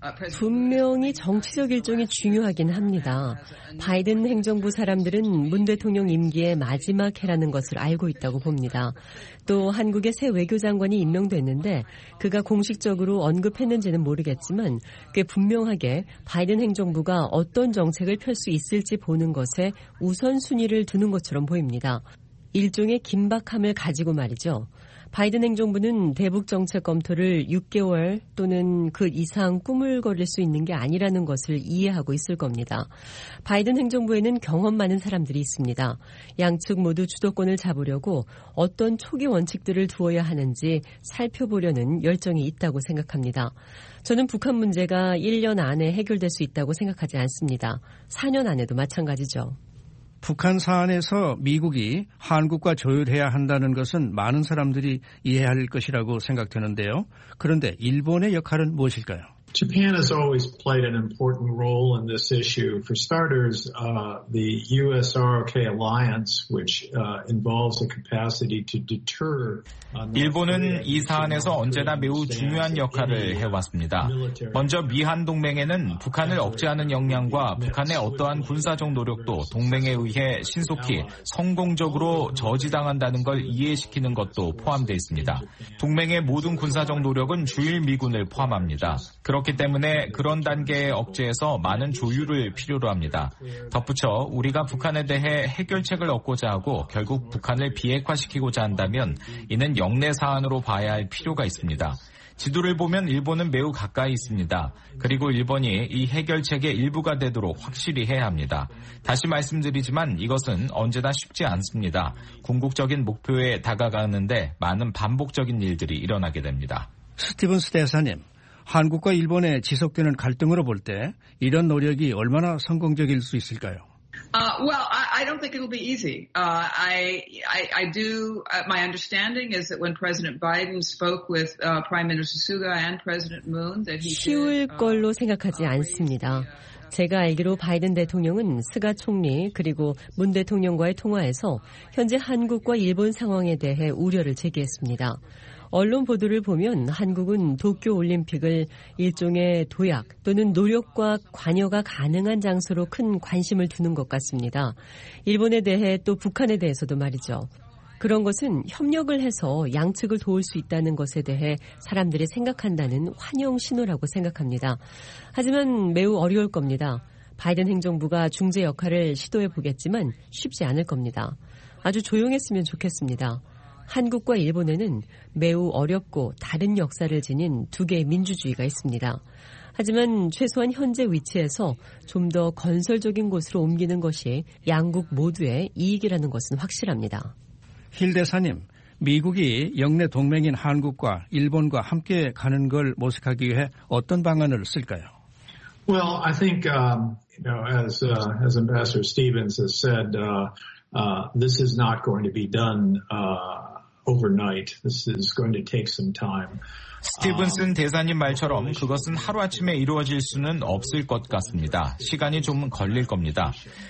분명히 정치적 일정이 중요하긴 합니다. 바이든 행정부 사람들은 문 대통령 임기의 마지막 해라는 것을 알고 있다고 봅니다. 또 한국의 새 외교장관이 임명됐는데 그가 공식적으로 언급했는지는 모르겠지만 꽤 분명하게 바이든 행정부가 어떤 정책을 펼 수 있을지 보는 것에 우선순위를 두는 것처럼 보입니다. 일종의 긴박함을 가지고 말이죠. 바이든 행정부는 대북 정책 검토를 육 개월 또는 그 이상 꾸물거릴 수 있는 게 아니라는 것을 이해하고 있을 겁니다. 바이든 행정부에는 경험 많은 사람들이 있습니다. 양측 모두 주도권을 잡으려고 어떤 초기 원칙들을 두어야 하는지 살펴보려는 열정이 있다고 생각합니다. 저는 북한 문제가 일 년 안에 해결될 수 있다고 생각하지 않습니다. 사 년 안에도 마찬가지죠. 북한 사안에서 미국이 한국과 조율해야 한다는 것은 많은 사람들이 이해할 것이라고 생각되는데요. 그런데 일본의 역할은 무엇일까요? Japan has always played an important role in this issue. For starters, uh, the U S R O K alliance, which uh, involves a capacity to deter. 일본은 이 사안에서 언제나 매우 중요한 역할을 해왔습니다. 먼저 미한 동맹에는 북한을 억제하는 역량과 북한의 어떠한 군사적 노력도 동맹에 의해 신속히 성공적으로 저지당한다는 걸 이해시키는 것도 포함되어 있습니다. 동맹의 모든 군사적 노력은 주일 미군을 포함합니다. 그렇기 때문에 그런 단계의 억제에서 많은 조율을 필요로 합니다. 덧붙여 우리가 북한에 대해 해결책을 얻고자 하고 결국 북한을 비핵화시키고자 한다면 이는 영내 사안으로 봐야 할 필요가 있습니다. 지도를 보면 일본은 매우 가까이 있습니다. 그리고 일본이 이 해결책의 일부가 되도록 확실히 해야 합니다. 다시 말씀드리지만 이것은 언제나 쉽지 않습니다. 궁극적인 목표에 다가가는데 많은 반복적인 일들이 일어나게 됩니다. 스티븐스 대사님, 한국과 일본의 지속되는 갈등으로 볼 때 이런 노력이 얼마나 성공적일 수 있을까요? Uh, well, I, I don't think it'll be easy. Uh, I, I, I do, uh, my understanding is that when President Biden spoke with uh, Prime Minister Suga and President Moon, that he 쉬울 걸로 생각하지 않습니다. 제가 알기로 바이든 대통령은 스가 총리 그리고 문 대통령과의 통화에서 현재 한국과 일본 상황에 대해 우려를 제기했습니다. 언론 보도를 보면 한국은 도쿄올림픽을 일종의 도약 또는 노력과 관여가 가능한 장소로 큰 관심을 두는 것 같습니다. 일본에 대해 또 북한에 대해서도 말이죠. 그런 것은 협력을 해서 양측을 도울 수 있다는 것에 대해 사람들이 생각한다는 환영 신호라고 생각합니다. 하지만 매우 어려울 겁니다. 바이든 행정부가 중재 역할을 시도해 보겠지만 쉽지 않을 겁니다. 아주 조용했으면 좋겠습니다. 한국과 일본에는 매우 어렵고 다른 역사를 지닌 두 개의 민주주의가 있습니다. 하지만 최소한 현재 위치에서 좀 더 건설적인 곳으로 옮기는 것이 양국 모두의 이익이라는 것은 확실합니다. 힐 대사님, 미국이 영내 동맹인 한국과 일본과 함께 가는 걸 모색하기 위해 어떤 방안을 쓸까요? Well, I think, um, you know, as uh, as Ambassador Stevens has said, uh, uh, this is not going to be done uh, overnight. This is going to take some time. 스티븐슨 대사님 말처럼 그것은 하루아침에 이루어질 수는 없을 것 같습니다. 시간이 좀 걸릴 겁니다.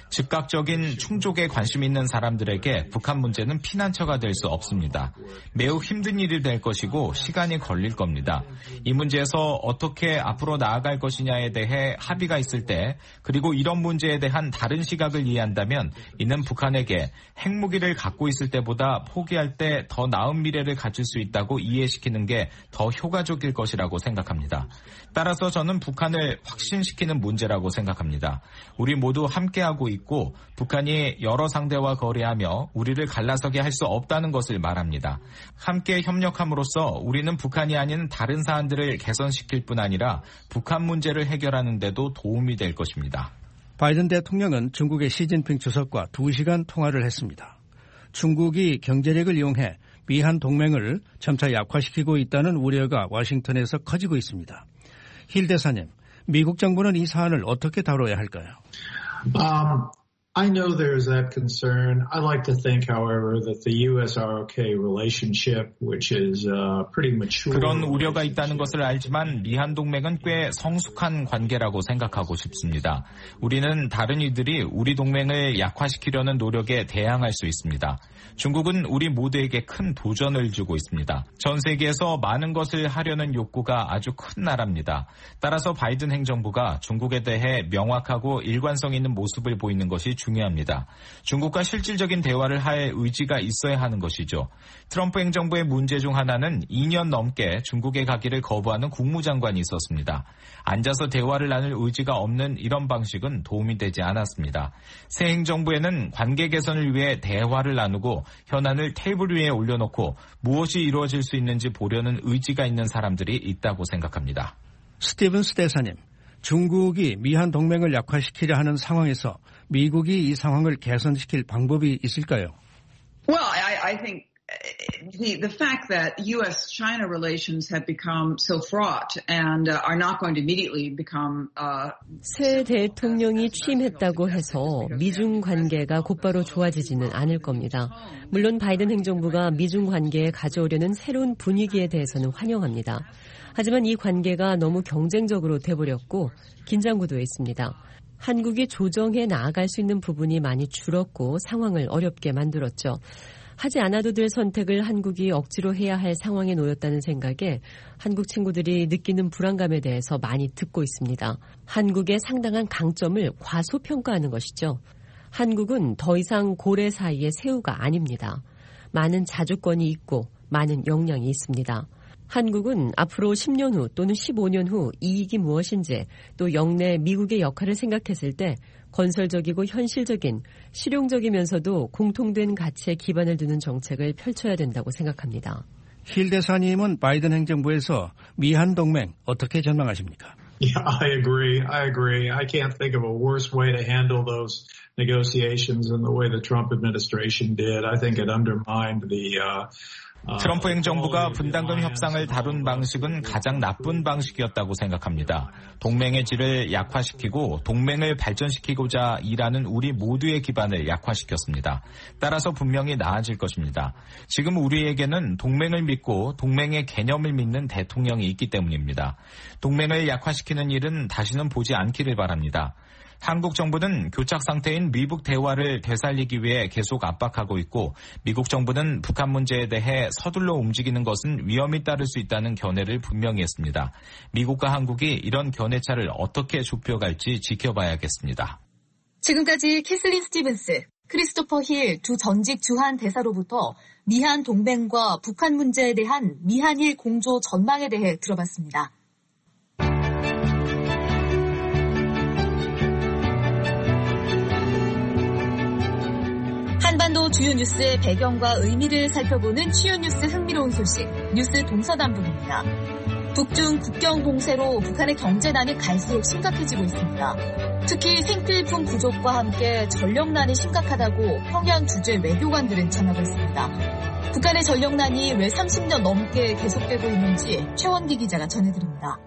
즉각적인 충족에 관심 있는 사람들에게 북한 문제는 피난처가 될 수 없습니다. 매우 힘든 일이 될 것이고 시간이 걸릴 겁니다. 이 문제에서 어떻게 앞으로 나아갈 것이냐에 대해 합의가 있을 때 그리고 이런 문제에 대한 다른 시각을 이해한다면 이는 북한에게 핵무기를 갖고 있을 때보다 포기할 때 더 나은 미래를 갖출 수 있다고 이해시키는 게 더 효과적일 것이라고 생각합니다. 따라서 저는 북한을 확신시키는 문제라고 생각합니다. 우리 모두 함께하고 있고 북한이 여러 상대와 거래하며 우리를 갈라서게 할 수 없다는 것을 말합니다. 함께 협력함으로써 우리는 북한이 아닌 다른 사안들을 개선시킬 뿐 아니라 북한 문제를 해결하는 데도 도움이 될 것입니다. 바이든 대통령은 중국의 시진핑 주석과 두 시간 통화를 했습니다. 중국이 경제력을 이용해 미한 동맹을 점차 약화시키고 있다는 우려가 워싱턴에서 커지고 있습니다. 힐 대사님, 미국 정부는 이 사안을 어떻게 다뤄야 할까요? Um, I know there's that concern. I like to think, however, that the U S R O K relationship, which is uh, pretty mature. 그런 우려가 있다는 것을 알지만 미한 동맹은 꽤 성숙한 관계라고 생각하고 싶습니다. 우리는 다른 이들이 우리 동맹을 약화시키려는 노력에 대항할 수 있습니다. 중국은 우리 모두에게 큰 도전을 주고 있습니다. 전 세계에서 많은 것을 하려는 욕구가 아주 큰 나라입니다. 따라서 바이든 행정부가 중국에 대해 명확하고 일관성 있는 모습을 보이는 것이 중요합니다. 중국과 실질적인 대화를 할 의지가 있어야 하는 것이죠. 트럼프 행정부의 문제 중 하나는 이 년 넘게 중국에 가기를 거부하는 국무장관이 있었습니다. 앉아서 대화를 나눌 의지가 없는 이런 방식은 도움이 되지 않았습니다. 새 행정부에는 관계 개선을 위해 대화를 나누고 현안을 테이블 위에 올려놓고 무엇이 이루어질 수 있는지 보려는 의지가 있는 사람들이 있다고 생각합니다. 스티븐스 대사님, 중국이 미한 동맹을 약화시키려 하는 상황에서 미국이 이 상황을 개선시킬 방법이 있을까요? Well, I, I think the the fact that U S-China relations have become so fraught and uh, are not going to immediately become uh, 새 대통령이 취임했다고 해서 미중 관계가 곧바로 좋아지지는 않을 겁니다. 물론 바이든 행정부가 미중 관계에 가져오려는 새로운 분위기에 대해서는 환영합니다. 하지만 이 관계가 너무 경쟁적으로 돼버렸고 긴장 구도에 있습니다. 한국이 조정해 나아갈 수 있는 부분이 많이 줄었고 상황을 어렵게 만들었죠. 하지 않아도 될 선택을 한국이 억지로 해야 할 상황에 놓였다는 생각에 한국 친구들이 느끼는 불안감에 대해서 많이 듣고 있습니다. 한국의 상당한 강점을 과소평가하는 것이죠. 한국은 더 이상 고래 사이의 새우가 아닙니다. 많은 자주권이 있고 많은 역량이 있습니다. 한국은 앞으로 십 년 후 또는 십오 년 후 이익이 무엇인지 또 영내 미국의 역할을 생각했을 때 건설적이고 현실적인 실용적이면서도 공통된 가치에 기반을 두는 정책을 펼쳐야 된다고 생각합니다. 힐 대사님은 바이든 행정부에서 미한 동맹 어떻게 전망하십니까? Yeah, I agree. I agree. I can't think of a worse way to handle those negotiations than the way the Trump administration did. I think it undermined the uh, 트럼프 행정부가 분담금 협상을 다룬 방식은 가장 나쁜 방식이었다고 생각합니다. 동맹의 질을 약화시키고 동맹을 발전시키고자 일하는 우리 모두의 기반을 약화시켰습니다. 따라서 분명히 나아질 것입니다. 지금 우리에게는 동맹을 믿고 동맹의 개념을 믿는 대통령이 있기 때문입니다. 동맹을 약화시키는 일은 다시는 보지 않기를 바랍니다. 한국 정부는 교착 상태인 미북 대화를 되살리기 위해 계속 압박하고 있고 미국 정부는 북한 문제에 대해 서둘러 움직이는 것은 위험이 따를 수 있다는 견해를 분명히 했습니다. 미국과 한국이 이런 견해차를 어떻게 좁혀갈지 지켜봐야겠습니다. 지금까지 캐슬린 스티븐스, 크리스토퍼 힐 두 전직 주한 대사로부터 미한 동맹과 북한 문제에 대한 미한일 공조 전망에 대해 들어봤습니다. 한반도 주요 뉴스의 배경과 의미를 살펴보는 주요 뉴스 흥미로운 소식, 뉴스 동서남북입니다. 북중 국경 봉쇄로 북한의 경제난이 갈수록 심각해지고 있습니다. 특히 생필품 부족과 함께 전력난이 심각하다고 평양 주재 외교관들은 전하고 있습니다. 북한의 전력난이 왜 삼십 년 넘게 계속되고 있는지 최원기 기자가 전해드립니다.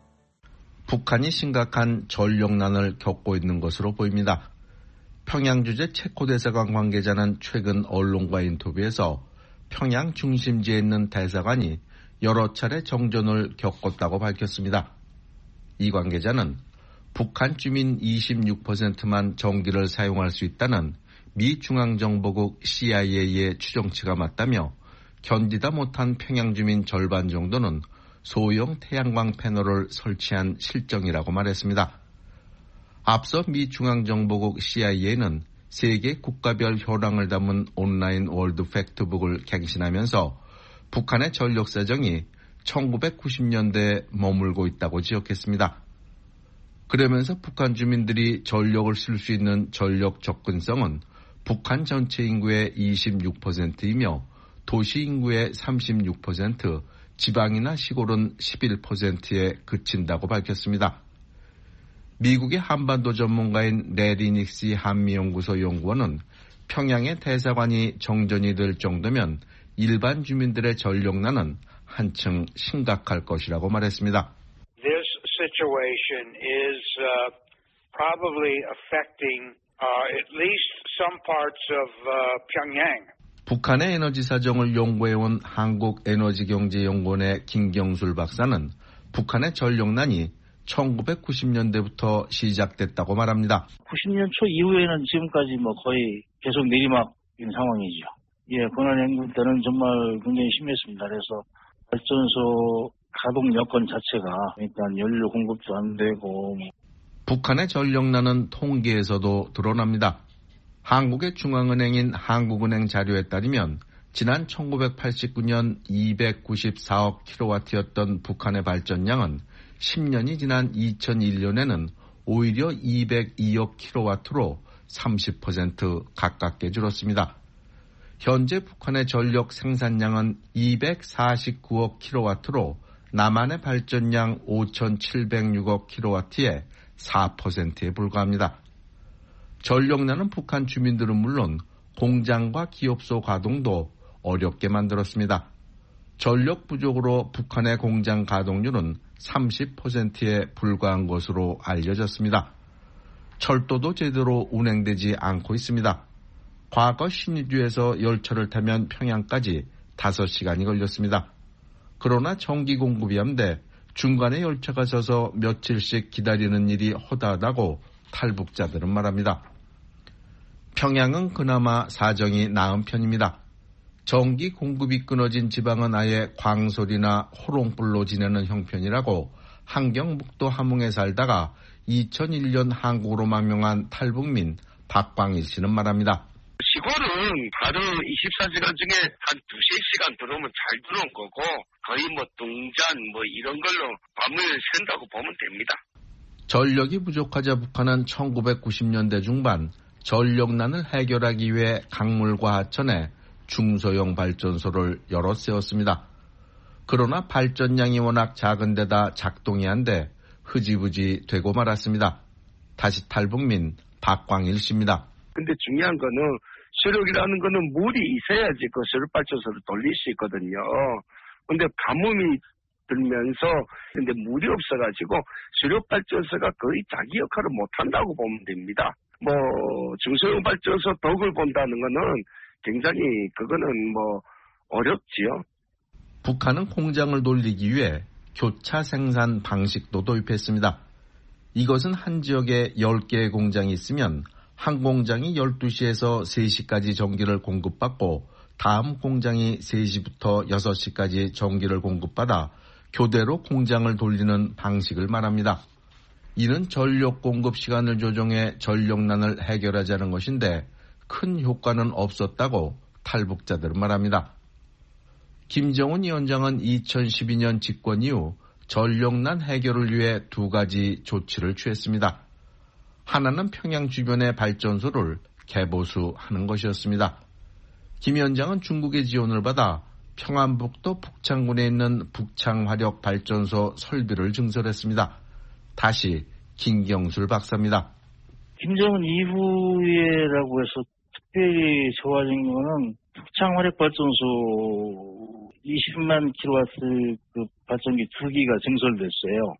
북한이 심각한 전력난을 겪고 있는 것으로 보입니다. 평양 주재 체코 대사관 관계자는 최근 언론과 인터뷰에서 평양 중심지에 있는 대사관이 여러 차례 정전을 겪었다고 밝혔습니다. 이 관계자는 북한 주민 이십육 퍼센트만 전기를 사용할 수 있다는 미 중앙정보국 씨아이에이의 추정치가 맞다며 견디다 못한 평양 주민 절반 정도는 소형 태양광 패널을 설치한 실정이라고 말했습니다. 앞서 미 중앙정보국 씨아이에이는 세계 국가별 현황을 담은 온라인 월드 팩트북을 갱신하면서 북한의 전력 사정이 천구백구십 년대에 머물고 있다고 지적했습니다. 그러면서 북한 주민들이 전력을 쓸 수 있는 전력 접근성은 북한 전체 인구의 이십육 퍼센트이며 도시 인구의 삼십육 퍼센트, 지방이나 시골은 십일 퍼센트에 그친다고 밝혔습니다. 미국의 한반도 전문가인 레리 닉시 한미연구소 연구원은 평양의 대사관이 정전이 될 정도면 일반 주민들의 전력난은 한층 심각할 것이라고 말했습니다. This situation is uh, probably affecting uh, at least some parts of uh, Pyongyang. 북한의 에너지 사정을 연구해온 한국에너지경제연구원의 김경술 박사는 북한의 전력난이 천구백구십 년대부터 시작됐다고 말합니다. 구십 년 초 이후에는 지금까지 뭐 거의 계속 내리막인 상황이죠. 예, 권한행군 때는 정말 굉장히 심했습니다. 그래서 발전소 가동 여건 자체가 일단 연료 공급도 안 되고. 북한의 전력난은 통계에서도 드러납니다. 한국의 중앙은행인 한국은행 자료에 따르면 지난 천구백팔십구 년 이백구십사억 킬로와트였던 북한의 발전량은 십 년이 지난 이천일 년에는 오히려 이백이억 킬로와트로 삼십 퍼센트 가깝게 줄었습니다. 현재 북한의 전력 생산량은 이백사십구억 킬로와트로 남한의 발전량 오천칠백육억 킬로와트의 사 퍼센트에 불과합니다. 전력난은 북한 주민들은 물론 공장과 기업소 가동도 어렵게 만들었습니다. 전력 부족으로 북한의 공장 가동률은 삼십 퍼센트에 불과한 것으로 알려졌습니다. 철도도 제대로 운행되지 않고 있습니다. 과거 신의주에서 열차를 타면 평양까지 다섯 시간이 걸렸습니다. 그러나 전기 공급이 안 돼 중간에 열차가 서서 며칠씩 기다리는 일이 허다하다고 탈북자들은 말합니다. 평양은 그나마 사정이 나은 편입니다. 전기 공급이 끊어진 지방은 아예 광솔이나 호롱불로 지내는 형편이라고 함경북도 함흥에 살다가 이천일 년 한국으로 망명한 탈북민 박광일 씨는 말합니다. 시골은 하루 이십사 시간 중에 한 두세 시간 들어오면 잘 들어온 거고 거의 뭐 등잔 뭐 이런 걸로 밤을 샌다고 보면 됩니다. 전력이 부족하자 북한은 천구백구십 년대 중반 전력난을 해결하기 위해 강물과 하천에 중소형 발전소를 여러 세웠습니다. 그러나 발전량이 워낙 작은 데다 작동이 안 돼 흐지부지 되고 말았습니다. 다시 탈북민 박광일 씨입니다. 근데 중요한 거는 수력이라는 거는 물이 있어야지 그 수력발전소를 돌릴 수 있거든요. 근데 가뭄이 들면서 근데 물이 없어가지고 수력발전소가 거의 자기 역할을 못한다고 보면 됩니다. 뭐 중소형 발전소 덕을 본다는 거는 굉장히 그거는 뭐 어렵지요. 북한은 공장을 돌리기 위해 교차 생산 방식도 도입했습니다. 이것은 한 지역에 열 개의 공장이 있으면 한 공장이 열두 시에서 세 시까지 전기를 공급받고 다음 공장이 세 시부터 여섯 시까지 전기를 공급받아 교대로 공장을 돌리는 방식을 말합니다. 이는 전력 공급 시간을 조정해 전력난을 해결하자는 것인데 큰 효과는 없었다고 탈북자들은 말합니다. 김정은 위원장은 이천십이 년 집권 이후 전력난 해결을 위해 두 가지 조치를 취했습니다. 하나는 평양 주변의 발전소를 개보수하는 것이었습니다. 김 위원장은 중국의 지원을 받아 평안북도 북창군에 있는 북창화력 발전소 설비를 증설했습니다. 다시 김경술 박사입니다. 김정은 이후에라고 해서 특별히 좋아진 거는 북창화력 발전소 이십만 킬로와트 그 발전기 두 기가 증설됐어요.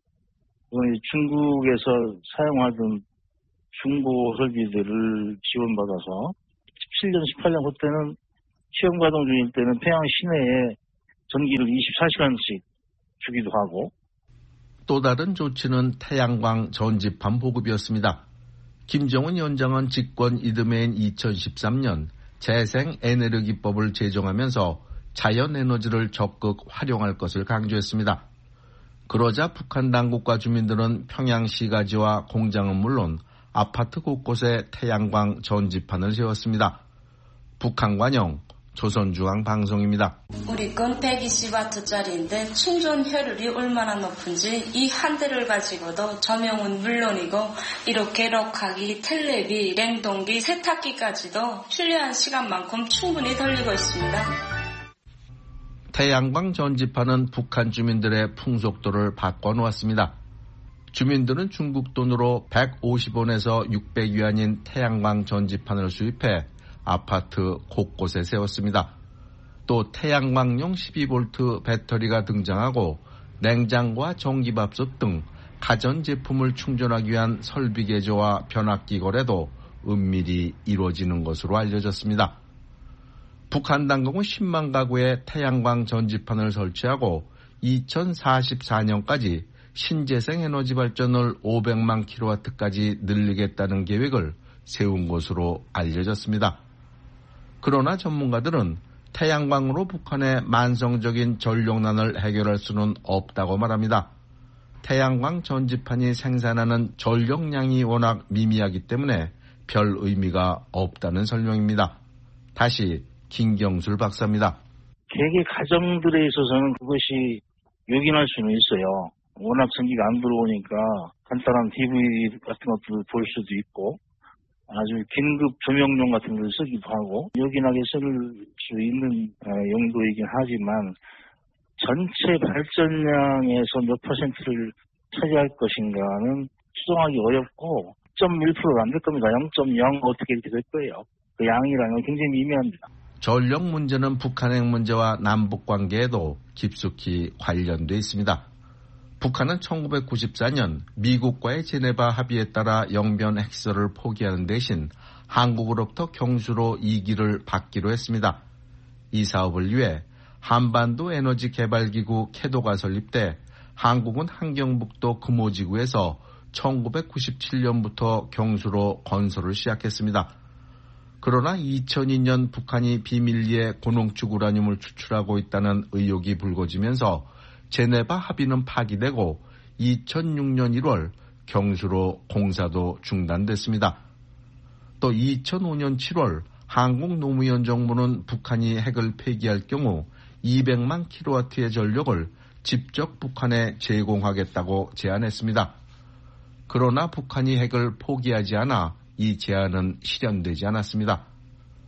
중국에서 사용하던 중고 설비들을 지원받아서 십칠 년, 십팔 년 그때는 시험 가동 중일 때는 평양 시내에 전기를 이십사 시간씩 주기도 하고. 또 다른 조치는 태양광 전지판 보급이었습니다. 김정은 위원장은 집권 이듬해인 이천십삼 년 재생에너지법을 제정하면서 자연에너지를 적극 활용할 것을 강조했습니다. 그러자 북한 당국과 주민들은 평양 시가지와 공장은 물론 아파트 곳곳에 태양광 전지판을 세웠습니다. 북한 관영 조선중앙방송입니다. 우리 건 백이십 와트짜리인데 충전 효율이 얼마나 높은지 이 한 대를 가지고도 조명은 물론이고 이렇게 럭하기, 텔레비, 냉동기, 세탁기까지도 필요한 시간만큼 충분히 돌리고 있습니다. 태양광 전지판은 북한 주민들의 풍속도를 바꿔놓았습니다. 주민들은 중국 돈으로 백오십 원에서 육백 위안인 태양광 전지판을 수입해 아파트 곳곳에 세웠습니다. 또 태양광용 십이 볼트 배터리가 등장하고 냉장고와 전기밥솥 등 가전제품을 충전하기 위한 설비 개조와 변압기 거래도 은밀히 이루어지는 것으로 알려졌습니다. 북한 당국은 십만 가구에 태양광 전지판을 설치하고 이천사십사 년까지 신재생 에너지 발전을 오백만 킬로와트까지 늘리겠다는 계획을 세운 것으로 알려졌습니다. 그러나 전문가들은 태양광으로 북한의 만성적인 전력난을 해결할 수는 없다고 말합니다. 태양광 전지판이 생산하는 전력량이 워낙 미미하기 때문에 별 의미가 없다는 설명입니다. 다시 김경술 박사입니다. 개개 가정들에 있어서는 그것이 요긴할 수는 있어요. 워낙 전기가 안 들어오니까 간단한 디브이디 같은 것들을 볼 수도 있고 아주 긴급 조명용 같은 걸 쓰기도 하고 요긴하게 쓸 수 있는 용도이긴 하지만 전체 발전량에서 몇 퍼센트를 차지할 것인가는 추정하기 어렵고 영 점 일 퍼센트가 안 될 겁니다. 영 점 영 어떻게 이렇게 될 거예요. 그 양이라는 건 굉장히 미미합니다. 전력 문제는 북한 핵 문제와 남북 관계에도 깊숙이 관련돼 있습니다. 북한은 천구백구십사 년 미국과의 제네바 합의에 따라 영변 핵시설을 포기하는 대신 한국으로부터 경수로 이 기를 받기로 했습니다. 이 사업을 위해 한반도 에너지 개발기구 캐도가 설립돼 한국은 한경북도 금오지구에서 천구백구십칠 년부터 경수로 건설을 시작했습니다. 그러나 이천이 년 북한이 비밀리에 고농축 우라늄을 추출하고 있다는 의혹이 불거지면서 제네바 합의는 파기되고 이천육 년 일월 경수로 공사도 중단됐습니다. 또 이천오 년 칠월 한국 노무현 정부는 북한이 핵을 폐기할 경우 이백만 킬로와트의 전력을 직접 북한에 제공하겠다고 제안했습니다. 그러나 북한이 핵을 포기하지 않아 이 제안은 실현되지 않았습니다.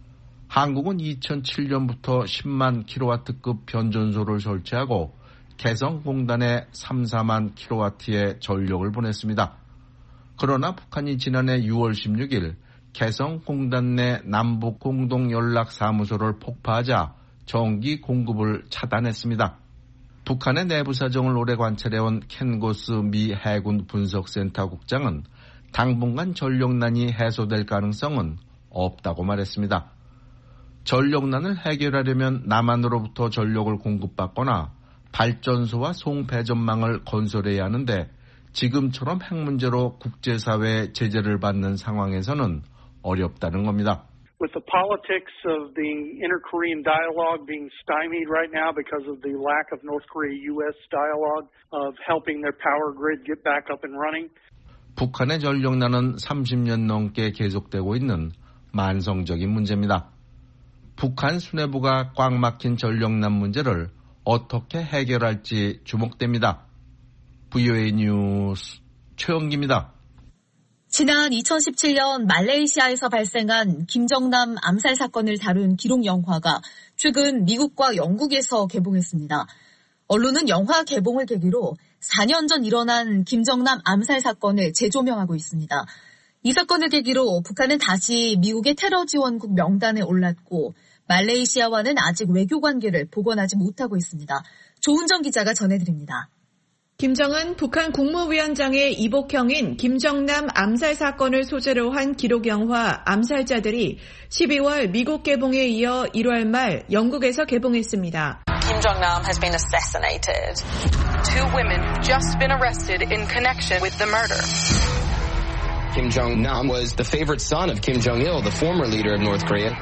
한국은 이천칠 년부터 십만 킬로와트급 변전소를 설치하고 개성공단에 삼, 사만 킬로와트의 전력을 보냈습니다. 그러나 북한이 지난해 유월 십육일 개성공단 내 남북 공동연락사무소를 폭파하자 전기 공급을 차단했습니다. 북한의 내부 사정을 오래 관찰해온 켄고스 미 해군 분석센터 국장은 당분간 전력난이 해소될 가능성은 없다고 말했습니다. 전력난을 해결하려면 남한으로부터 전력을 공급받거나 발전소와 송배전망을 건설해야 하는데 지금처럼 핵 문제로 국제사회의 제재를 받는 상황에서는 어렵다는 겁니다. With the politics of the inter-Korean dialogue being stymied right now because of the lack of North Korea-U S dialogue of helping their power grid get back up and running. 북한의 전력난은 삼십 년 넘게 계속되고 있는 만성적인 문제입니다. 북한 수뇌부가 꽉 막힌 전력난 문제를 어떻게 해결할지 주목됩니다. 브이오에이 뉴스 최영기입니다. 지난 이천십칠 년 말레이시아에서 발생한 김정남 암살 사건을 다룬 기록 영화가 최근 미국과 영국에서 개봉했습니다. 언론은 영화 개봉을 계기로 사 년 전 일어난 김정남 암살 사건을 재조명하고 있습니다. 이 사건을 계기로 북한은 다시 미국의 테러 지원국 명단에 올랐고 말레이시아와는 아직 외교 관계를 복원하지 못하고 있습니다. 조은정 기자가 전해드립니다. 김정은 북한 국무위원장의 이복형인 김정남 암살 사건을 소재로 한 기록 영화 암살자들이 십이월 미국 개봉에 이어 일월 말 영국에서 개봉했습니다. Kim Jong-nam has been assassinated. Two women just been arrested in connection with the murder. Kim Jong-nam was the favorite son of Kim Jong-il, the former leader of North Korea.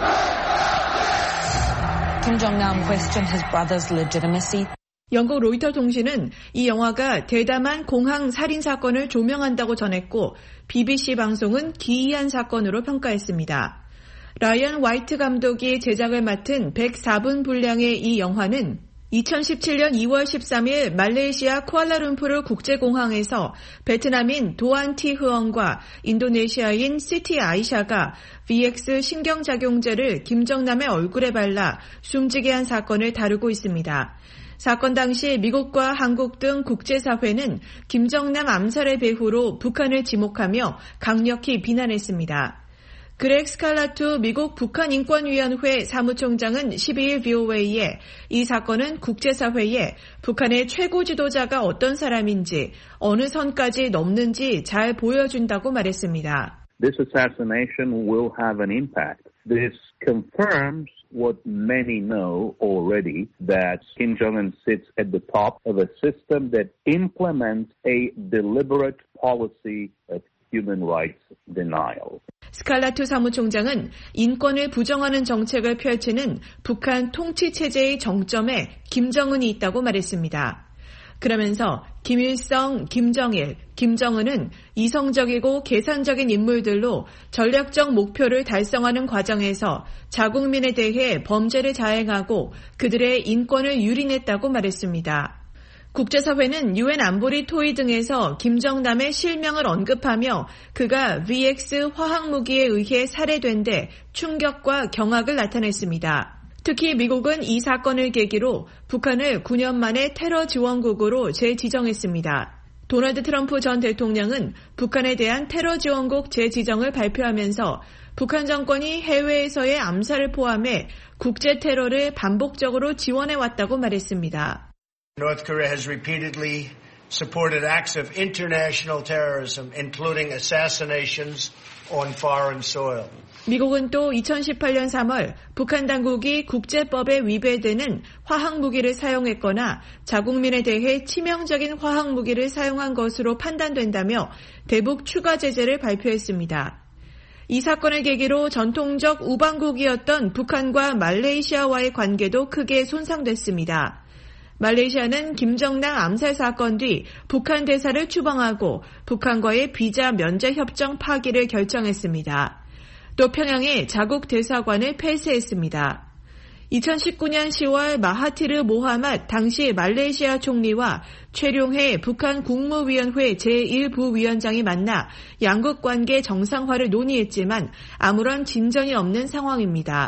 Kim Jong-nam questioned his brother's legitimacy. 영국 로이터 통신은 이 영화가 대담한 공항 살인 사건을 조명한다고 전했고 비비씨 방송은 기이한 사건으로 평가했습니다. 라이언 화이트 감독이 제작을 맡은 백사 분 분량의 이 영화는 이천십칠 년 이월 십삼일 말레이시아 쿠알라룸푸르 국제공항에서 베트남인 도안 티 흐엉과 인도네시아인 시티 아이샤가 브이엑스 신경작용제를 김정남의 얼굴에 발라 숨지게 한 사건을 다루고 있습니다. 사건 당시 미국과 한국 등 국제사회는 김정남 암살의 배후로 북한을 지목하며 강력히 비난했습니다. 그렉 스칼라투 미국 북한인권위원회 사무총장은 십이일 브이오에이에 이 사건은 국제사회에 북한의 최고 지도자가 어떤 사람인지 어느 선까지 넘는지 잘 보여준다고 말했습니다. This assassination will have an impact. This confirms what many know already, that Kim Jong-un sits at the top of a system that implements a deliberate policy of human rights denial. 스칼라투 사무총장은 인권을 부정하는 정책을 펼치는 북한 통치체제의 정점에 김정은이 있다고 말했습니다. 그러면서 김일성, 김정일, 김정은은 이성적이고 계산적인 인물들로 전략적 목표를 달성하는 과정에서 자국민에 대해 범죄를 자행하고 그들의 인권을 유린했다고 말했습니다. 국제사회는 유엔 안보리 토의 등에서 김정남의 실명을 언급하며 그가 브이엑스 화학무기에 의해 살해된 데 충격과 경악을 나타냈습니다. 특히 미국은 이 사건을 계기로 북한을 구 년 만에 테러 지원국으로 재지정했습니다. 도널드 트럼프 전 대통령은 북한에 대한 테러 지원국 재지정을 발표하면서 북한 정권이 해외에서의 암살을 포함해 국제 테러를 반복적으로 지원해왔다고 말했습니다. North Korea has repeatedly supported acts of international terrorism, including assassinations on foreign soil. 미국은 또 이천십팔 년 삼월 북한 당국이 국제법에 위배되는 화학무기를 사용했거나 자국민에 대해 치명적인 화학무기를 사용한 것으로 판단된다며 대북 추가 제재를 발표했습니다. 이 사건을 계기로 전통적 우방국이었던 북한과 말레이시아와의 관계도 크게 손상됐습니다. 말레이시아는 김정남 암살 사건 뒤 북한 대사를 추방하고 북한과의 비자 면제 협정 파기를 결정했습니다. 또 평양에 자국 대사관을 폐쇄했습니다. 이천십구 년 시월 마하티르 모하맛 당시 말레이시아 총리와 최룡해 북한 국무위원회 제일 부위원장이 만나 양국 관계 정상화를 논의했지만 아무런 진전이 없는 상황입니다.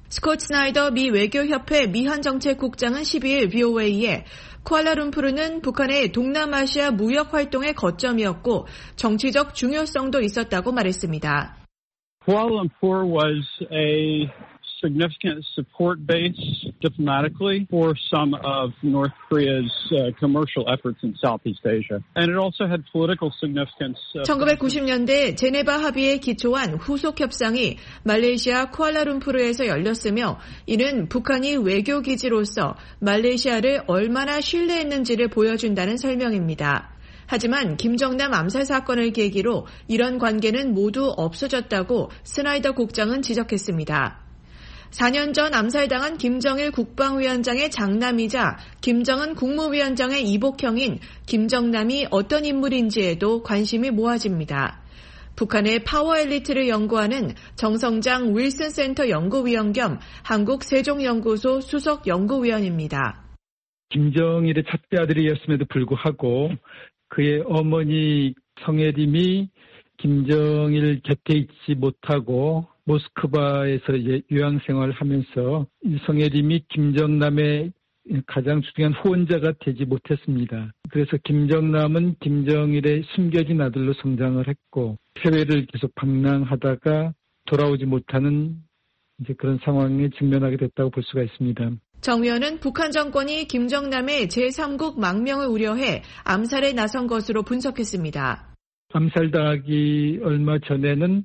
스콧 스나이더 미 외교협회 미한정책국장은 십이일 브이오에이에 쿠알라룸푸르는 북한의 동남아시아 무역 활동의 거점이었고 정치적 중요성도 있었다고 말했습니다. Kuala Lumpur was a significant support base diplomatically for some of North Korea's uh, commercial efforts in Southeast Asia. And it also had political significance. Uh, 천구백구십 년대 제네바 합의에 기초한 후속 협상이 말레이시아 쿠알라룸푸르에서 열렸으며 이는 북한이 외교 기지로서 말레이시아를 얼마나 신뢰했는지를 보여준다는 설명입니다. 하지만 김정남 암살 사건을 계기로 이런 관계는 모두 없어졌다고 스나이더 국장은 지적했습니다. 사 년 전 암살당한 김정일 국방위원장의 장남이자 김정은 국무위원장의 이복형인 김정남이 어떤 인물인지에도 관심이 모아집니다. 북한의 파워 엘리트를 연구하는 정성장 윌슨 센터 연구위원 겸 한국세종연구소 수석 연구위원입니다. 김정일의 첫째 아들이었음에도 불구하고 그의 어머니 성혜림이 김정일 곁에 있지 못하고 모스크바에서 이제 유학 생활을 하면서 성혜림이 김정남의 가장 중요한 후원자가 되지 못했습니다. 그래서 김정남은 김정일의 숨겨진 아들로 성장을 했고 해외를 계속 방랑하다가 돌아오지 못하는 이제 그런 상황에 직면하게 됐다고 볼 수가 있습니다. 정 위원은 북한 정권이 김정남의 제삼국 망명을 우려해 암살에 나선 것으로 분석했습니다. 암살당하기 얼마 전에는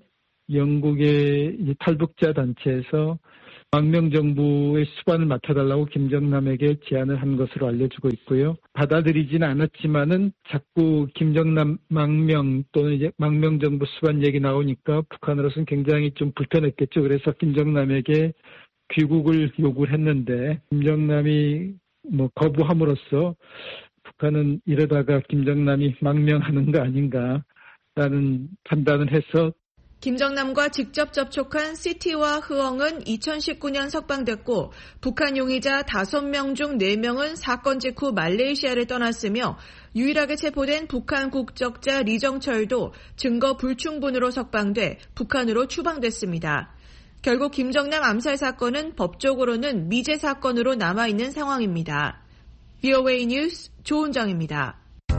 영국의 탈북자 단체에서 망명정부의 수반을 맡아달라고 김정남에게 제안을 한 것으로 알려지고 있고요. 받아들이지는 않았지만은 자꾸 김정남 망명 또는 이제 망명정부 수반 얘기 나오니까 북한으로서는 굉장히 좀 불편했겠죠. 그래서 김정남에게 귀국을 요구를 했는데 김정남이 뭐 거부함으로써 북한은 이러다가 김정남이 망명하는 거 아닌가라는 판단을 해서 김정남과 직접 접촉한 시티와 흐엉은 이천십구 년 석방됐고 북한 용의자 다섯 명 중 네 명은 사건 직후 말레이시아를 떠났으며 유일하게 체포된 북한 국적자 리정철도 증거 불충분으로 석방돼 북한으로 추방됐습니다. 결국 김정남 암살 사건은 법적으로는 미제 사건으로 남아있는 상황입니다. 브이오에이 뉴스 조은정입니다.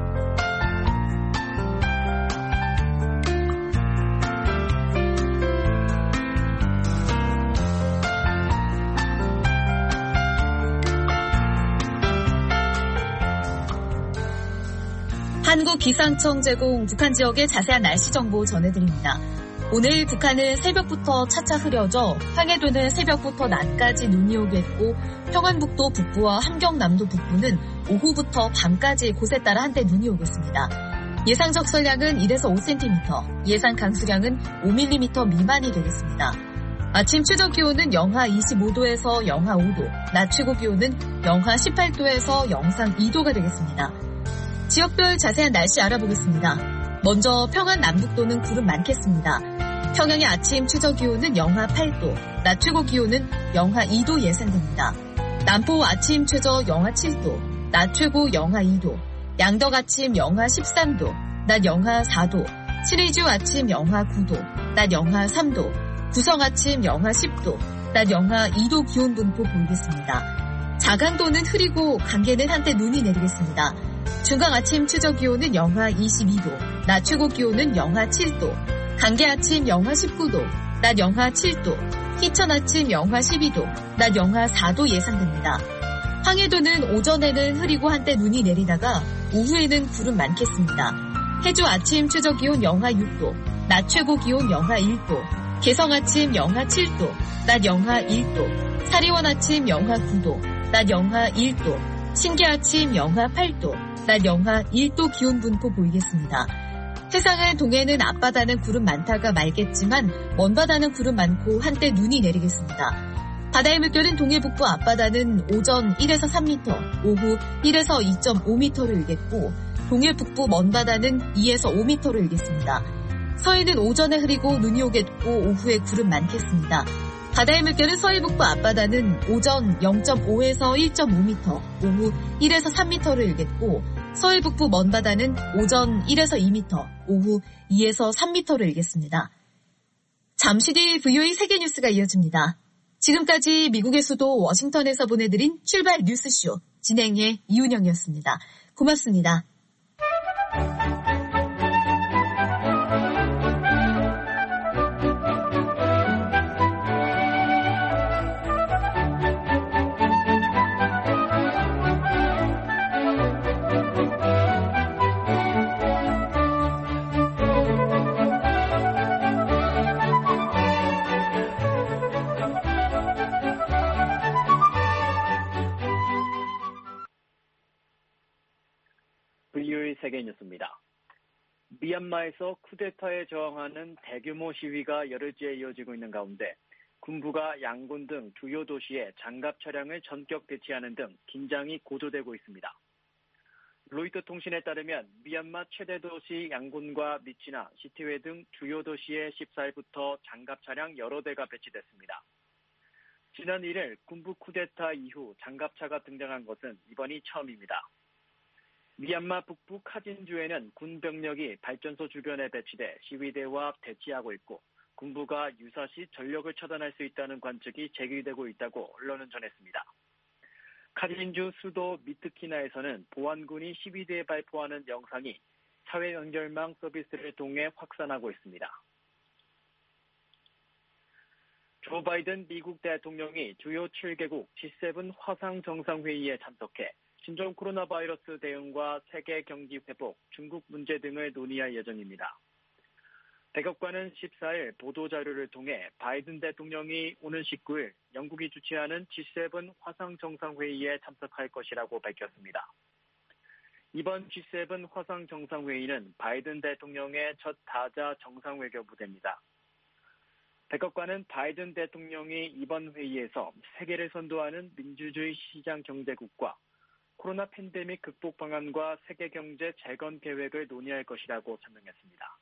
한국기상청 제공 북한 지역의 자세한 날씨 정보 전해드립니다. 오늘 북한은 새벽부터 차차 흐려져 황해도는 새벽부터 낮까지 눈이 오겠고 평안북도 북부와 함경남도 북부는 오후부터 밤까지 곳에 따라 한때 눈이 오겠습니다. 예상 적설량은 일에서 오 센티미터, 예상 강수량은 오 밀리미터 미만이 되겠습니다. 아침 최저 기온은 영하 이십오 도에서 영하 오 도, 낮 최고 기온은 영하 십팔 도에서 영상 이 도가 되겠습니다. 지역별 자세한 날씨 알아보겠습니다. 먼저 평안 남북도는 구름 많겠습니다. 평양의 아침 최저 기온은 영하 팔 도, 낮 최고 기온은 영하 이 도 예상됩니다. 남포 아침 최저 영하 칠 도, 낮 최고 영하 이 도, 양덕 아침 영하 십삼 도, 낮 영하 사 도, 신의주 아침 영하 구 도, 낮 영하 삼 도, 구성 아침 영하 십 도, 낮 영하 이 도 기온 분포 보이겠습니다. 자강도는 흐리고 강계는 한때 눈이 내리겠습니다. 중강 아침 최저 기온은 영하 이십이 도, 낮 최고 기온은 영하 칠 도, 강계 아침 영하 십구 도, 낮 영하 칠 도, 희천 아침 영하 십이 도, 낮 영하 사 도 예상됩니다. 황해도는 오전에는 흐리고 한때 눈이 내리다가 오후에는 구름 많겠습니다. 해주 아침 최저 기온 영하 육 도, 낮 최고 기온 영하 일 도, 개성 아침 영하 칠 도, 낮 영하 일 도, 사리원 아침 영하 구 도, 낮 영하 일 도, 신계 아침 영하 팔 도, 낮 영하 일 도 기온 분포 보이겠습니다. 해상은 동해는 앞바다는 구름 많다가 맑겠지만 먼바다는 구름 많고 한때 눈이 내리겠습니다. 바다의 물결은 동해 북부 앞바다는 오전 일에서 삼 미터, 오후 일에서 이 점 오 미터를 일겠고 동해 북부 먼바다는 이에서 오 미터를 일겠습니다. 서해는 오전에 흐리고 눈이 오겠고 오후에 구름 많겠습니다. 바다의 물결은 서해 북부 앞바다는 오전 영 점 오에서 일 점 오 미터, 오후 일에서 삼 미터를 일겠고 서해 북부 먼바다는 오전 일에서 이 미터, 오후 이에서 삼 미터를 일겠습니다. 잠시 뒤 브이오에이 세계뉴스가 이어집니다. 지금까지 미국의 수도 워싱턴에서 보내드린 출발 뉴스쇼 진행의 이은영이었습니다. 고맙습니다. 브이오에이 세계뉴스입니다. 미얀마에서 쿠데타에 저항하는 대규모 시위가 열흘째 이어지고 있는 가운데 군부가 양곤 등 주요 도시에 장갑 차량을 전격 배치하는 등 긴장이 고조되고 있습니다. 로이터 통신에 따르면 미얀마 최대 도시 양곤과 미치나, 시티웨 등 주요 도시에 십사일부터 장갑 차량 여러 대가 배치됐습니다. 지난 일일 군부 쿠데타 이후 장갑차가 등장한 것은 이번이 처음입니다. 미얀마 북부 카진주에는 군 병력이 발전소 주변에 배치돼 시위대와 대치하고 있고 군부가 유사시 전력을 차단할 수 있다는 관측이 제기되고 있다고 언론은 전했습니다. 카진주 수도 미트키나에서는 보안군이 시위대에 발포하는 영상이 사회 연결망 서비스를 통해 확산하고 있습니다. 조 바이든 미국 대통령이 주요 칠 개국 지 세븐 화상 정상회의에 참석해 신종 코로나 바이러스 대응과 세계 경기 회복, 중국 문제 등을 논의할 예정입니다. 백악관은 십사일 보도자료를 통해 바이든 대통령이 오는 십구일 영국이 주최하는 지 세븐 화상 정상회의에 참석할 것이라고 밝혔습니다. 이번 지 세븐 화상 정상회의는 바이든 대통령의 첫 다자 정상외교 무대입니다. 백악관은 바이든 대통령이 이번 회의에서 세계를 선도하는 민주주의 시장 경제국과 코로나 팬데믹 극복 방안과 세계 경제 재건 계획을 논의할 것이라고 설명했습니다.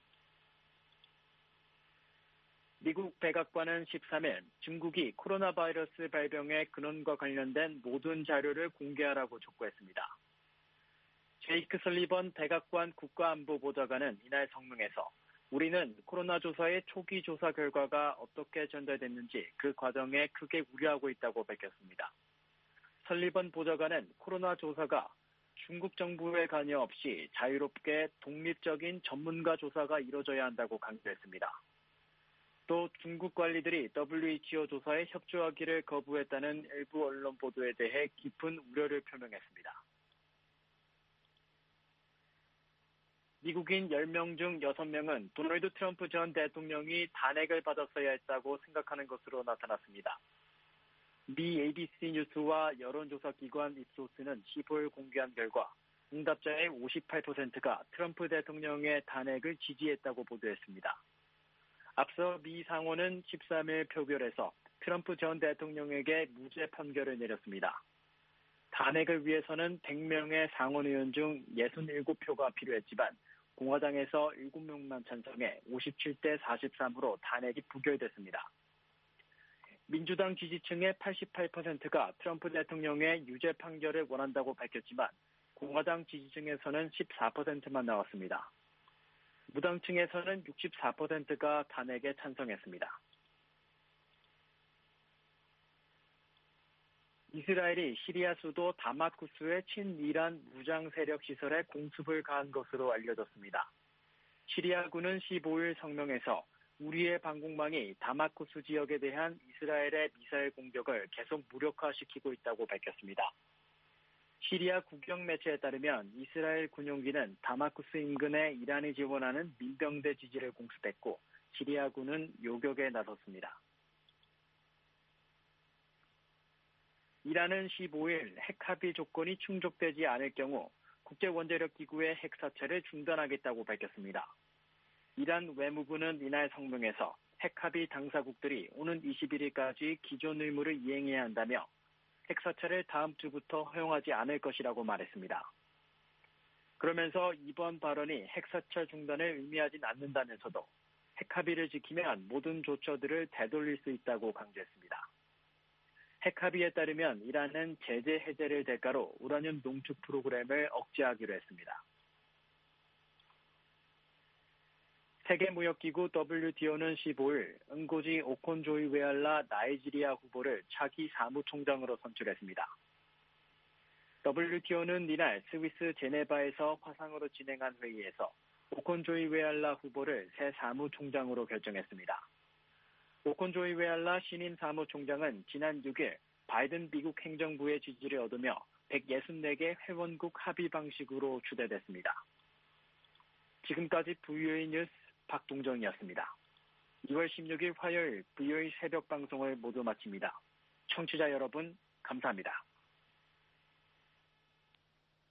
미국 백악관은 십삼일 중국이 코로나 바이러스 발병의 근원과 관련된 모든 자료를 공개하라고 촉구했습니다. 제이크 설리번 백악관 국가안보보좌관은 이날 성명에서 우리는 코로나 조사의 초기 조사 결과가 어떻게 전달됐는지 그 과정에 크게 우려하고 있다고 밝혔습니다. 설리번 보좌관은 코로나 조사가 중국 정부의 관여 없이 자유롭게 독립적인 전문가 조사가 이뤄져야 한다고 강조했습니다. 또 중국 관리들이 더블유에이치오 조사에 협조하기를 거부했다는 일부 언론 보도에 대해 깊은 우려를 표명했습니다. 미국인 열 명 중 여섯 명은 도널드 트럼프 전 대통령이 탄핵을 받았어야 했다고 생각하는 것으로 나타났습니다. 미 에이비씨 뉴스와 여론조사 기관 입소스는 십오일 공개한 결과 응답자의 오십팔 퍼센트가 트럼프 대통령의 탄핵을 지지했다고 보도했습니다. 앞서 미 상원은 십삼일 표결에서 트럼프 전 대통령에게 무죄 판결을 내렸습니다. 탄핵을 위해서는 백 명의 상원 의원 중 육십칠 표가 필요했지만 공화당에서 일곱 명만 찬성해 오십칠 대 사십삼으로 탄핵이 부결됐습니다. 민주당 지지층의 팔십팔 퍼센트가 트럼프 대통령의 유죄 판결을 원한다고 밝혔지만 공화당 지지층에서는 십사 퍼센트만 나왔습니다. 무당층에서는 육십사 퍼센트가 탄핵에 찬성했습니다. 이스라엘이 시리아 수도 다마스쿠스의 친이란 무장 세력 시설에 공습을 가한 것으로 알려졌습니다. 시리아군은 십오일 성명에서 우리의 방공망이 다마스쿠스 지역에 대한 이스라엘의 미사일 공격을 계속 무력화시키고 있다고 밝혔습니다. 시리아 국영 매체에 따르면 이스라엘 군용기는 다마스쿠스 인근에 이란이 지원하는 민병대 지지를 공습했고 시리아군은 요격에 나섰습니다. 이란은 십오일 핵 합의 조건이 충족되지 않을 경우 국제원자력기구의 핵 사찰을 중단하겠다고 밝혔습니다. 이란 외무부는 이날 성명에서 핵 합의 당사국들이 오는 이십일일까지 기존 의무를 이행해야 한다며 핵 사찰을 다음 주부터 허용하지 않을 것이라고 말했습니다. 그러면서 이번 발언이 핵 사찰 중단을 의미하진 않는다면서도 핵 합의를 지키면 모든 조처들을 되돌릴 수 있다고 강조했습니다. 핵 합의에 따르면 이란은 제재 해제를 대가로 우라늄 농축 프로그램을 억제하기로 했습니다. 세계무역기구 더블유티오는 십오일 응고지 오콘조이웨알라 나이지리아 후보를 차기 사무총장으로 선출했습니다. 더블유티오는 이날 스위스 제네바에서 화상으로 진행한 회의에서 오콘조이웨알라 후보를 새 사무총장으로 결정했습니다. 오콘조이웨알라 신임 사무총장은 지난 육일 바이든 미국 행정부의 지지를 얻으며 백육십사 개 회원국 합의 방식으로 추대됐습니다. 지금까지 브이오에이 뉴스 박동정이었습니다. 이월 십육일 화요일 브이오에이 새벽 방송을 모두 마칩니다. 청취자 여러분 감사합니다.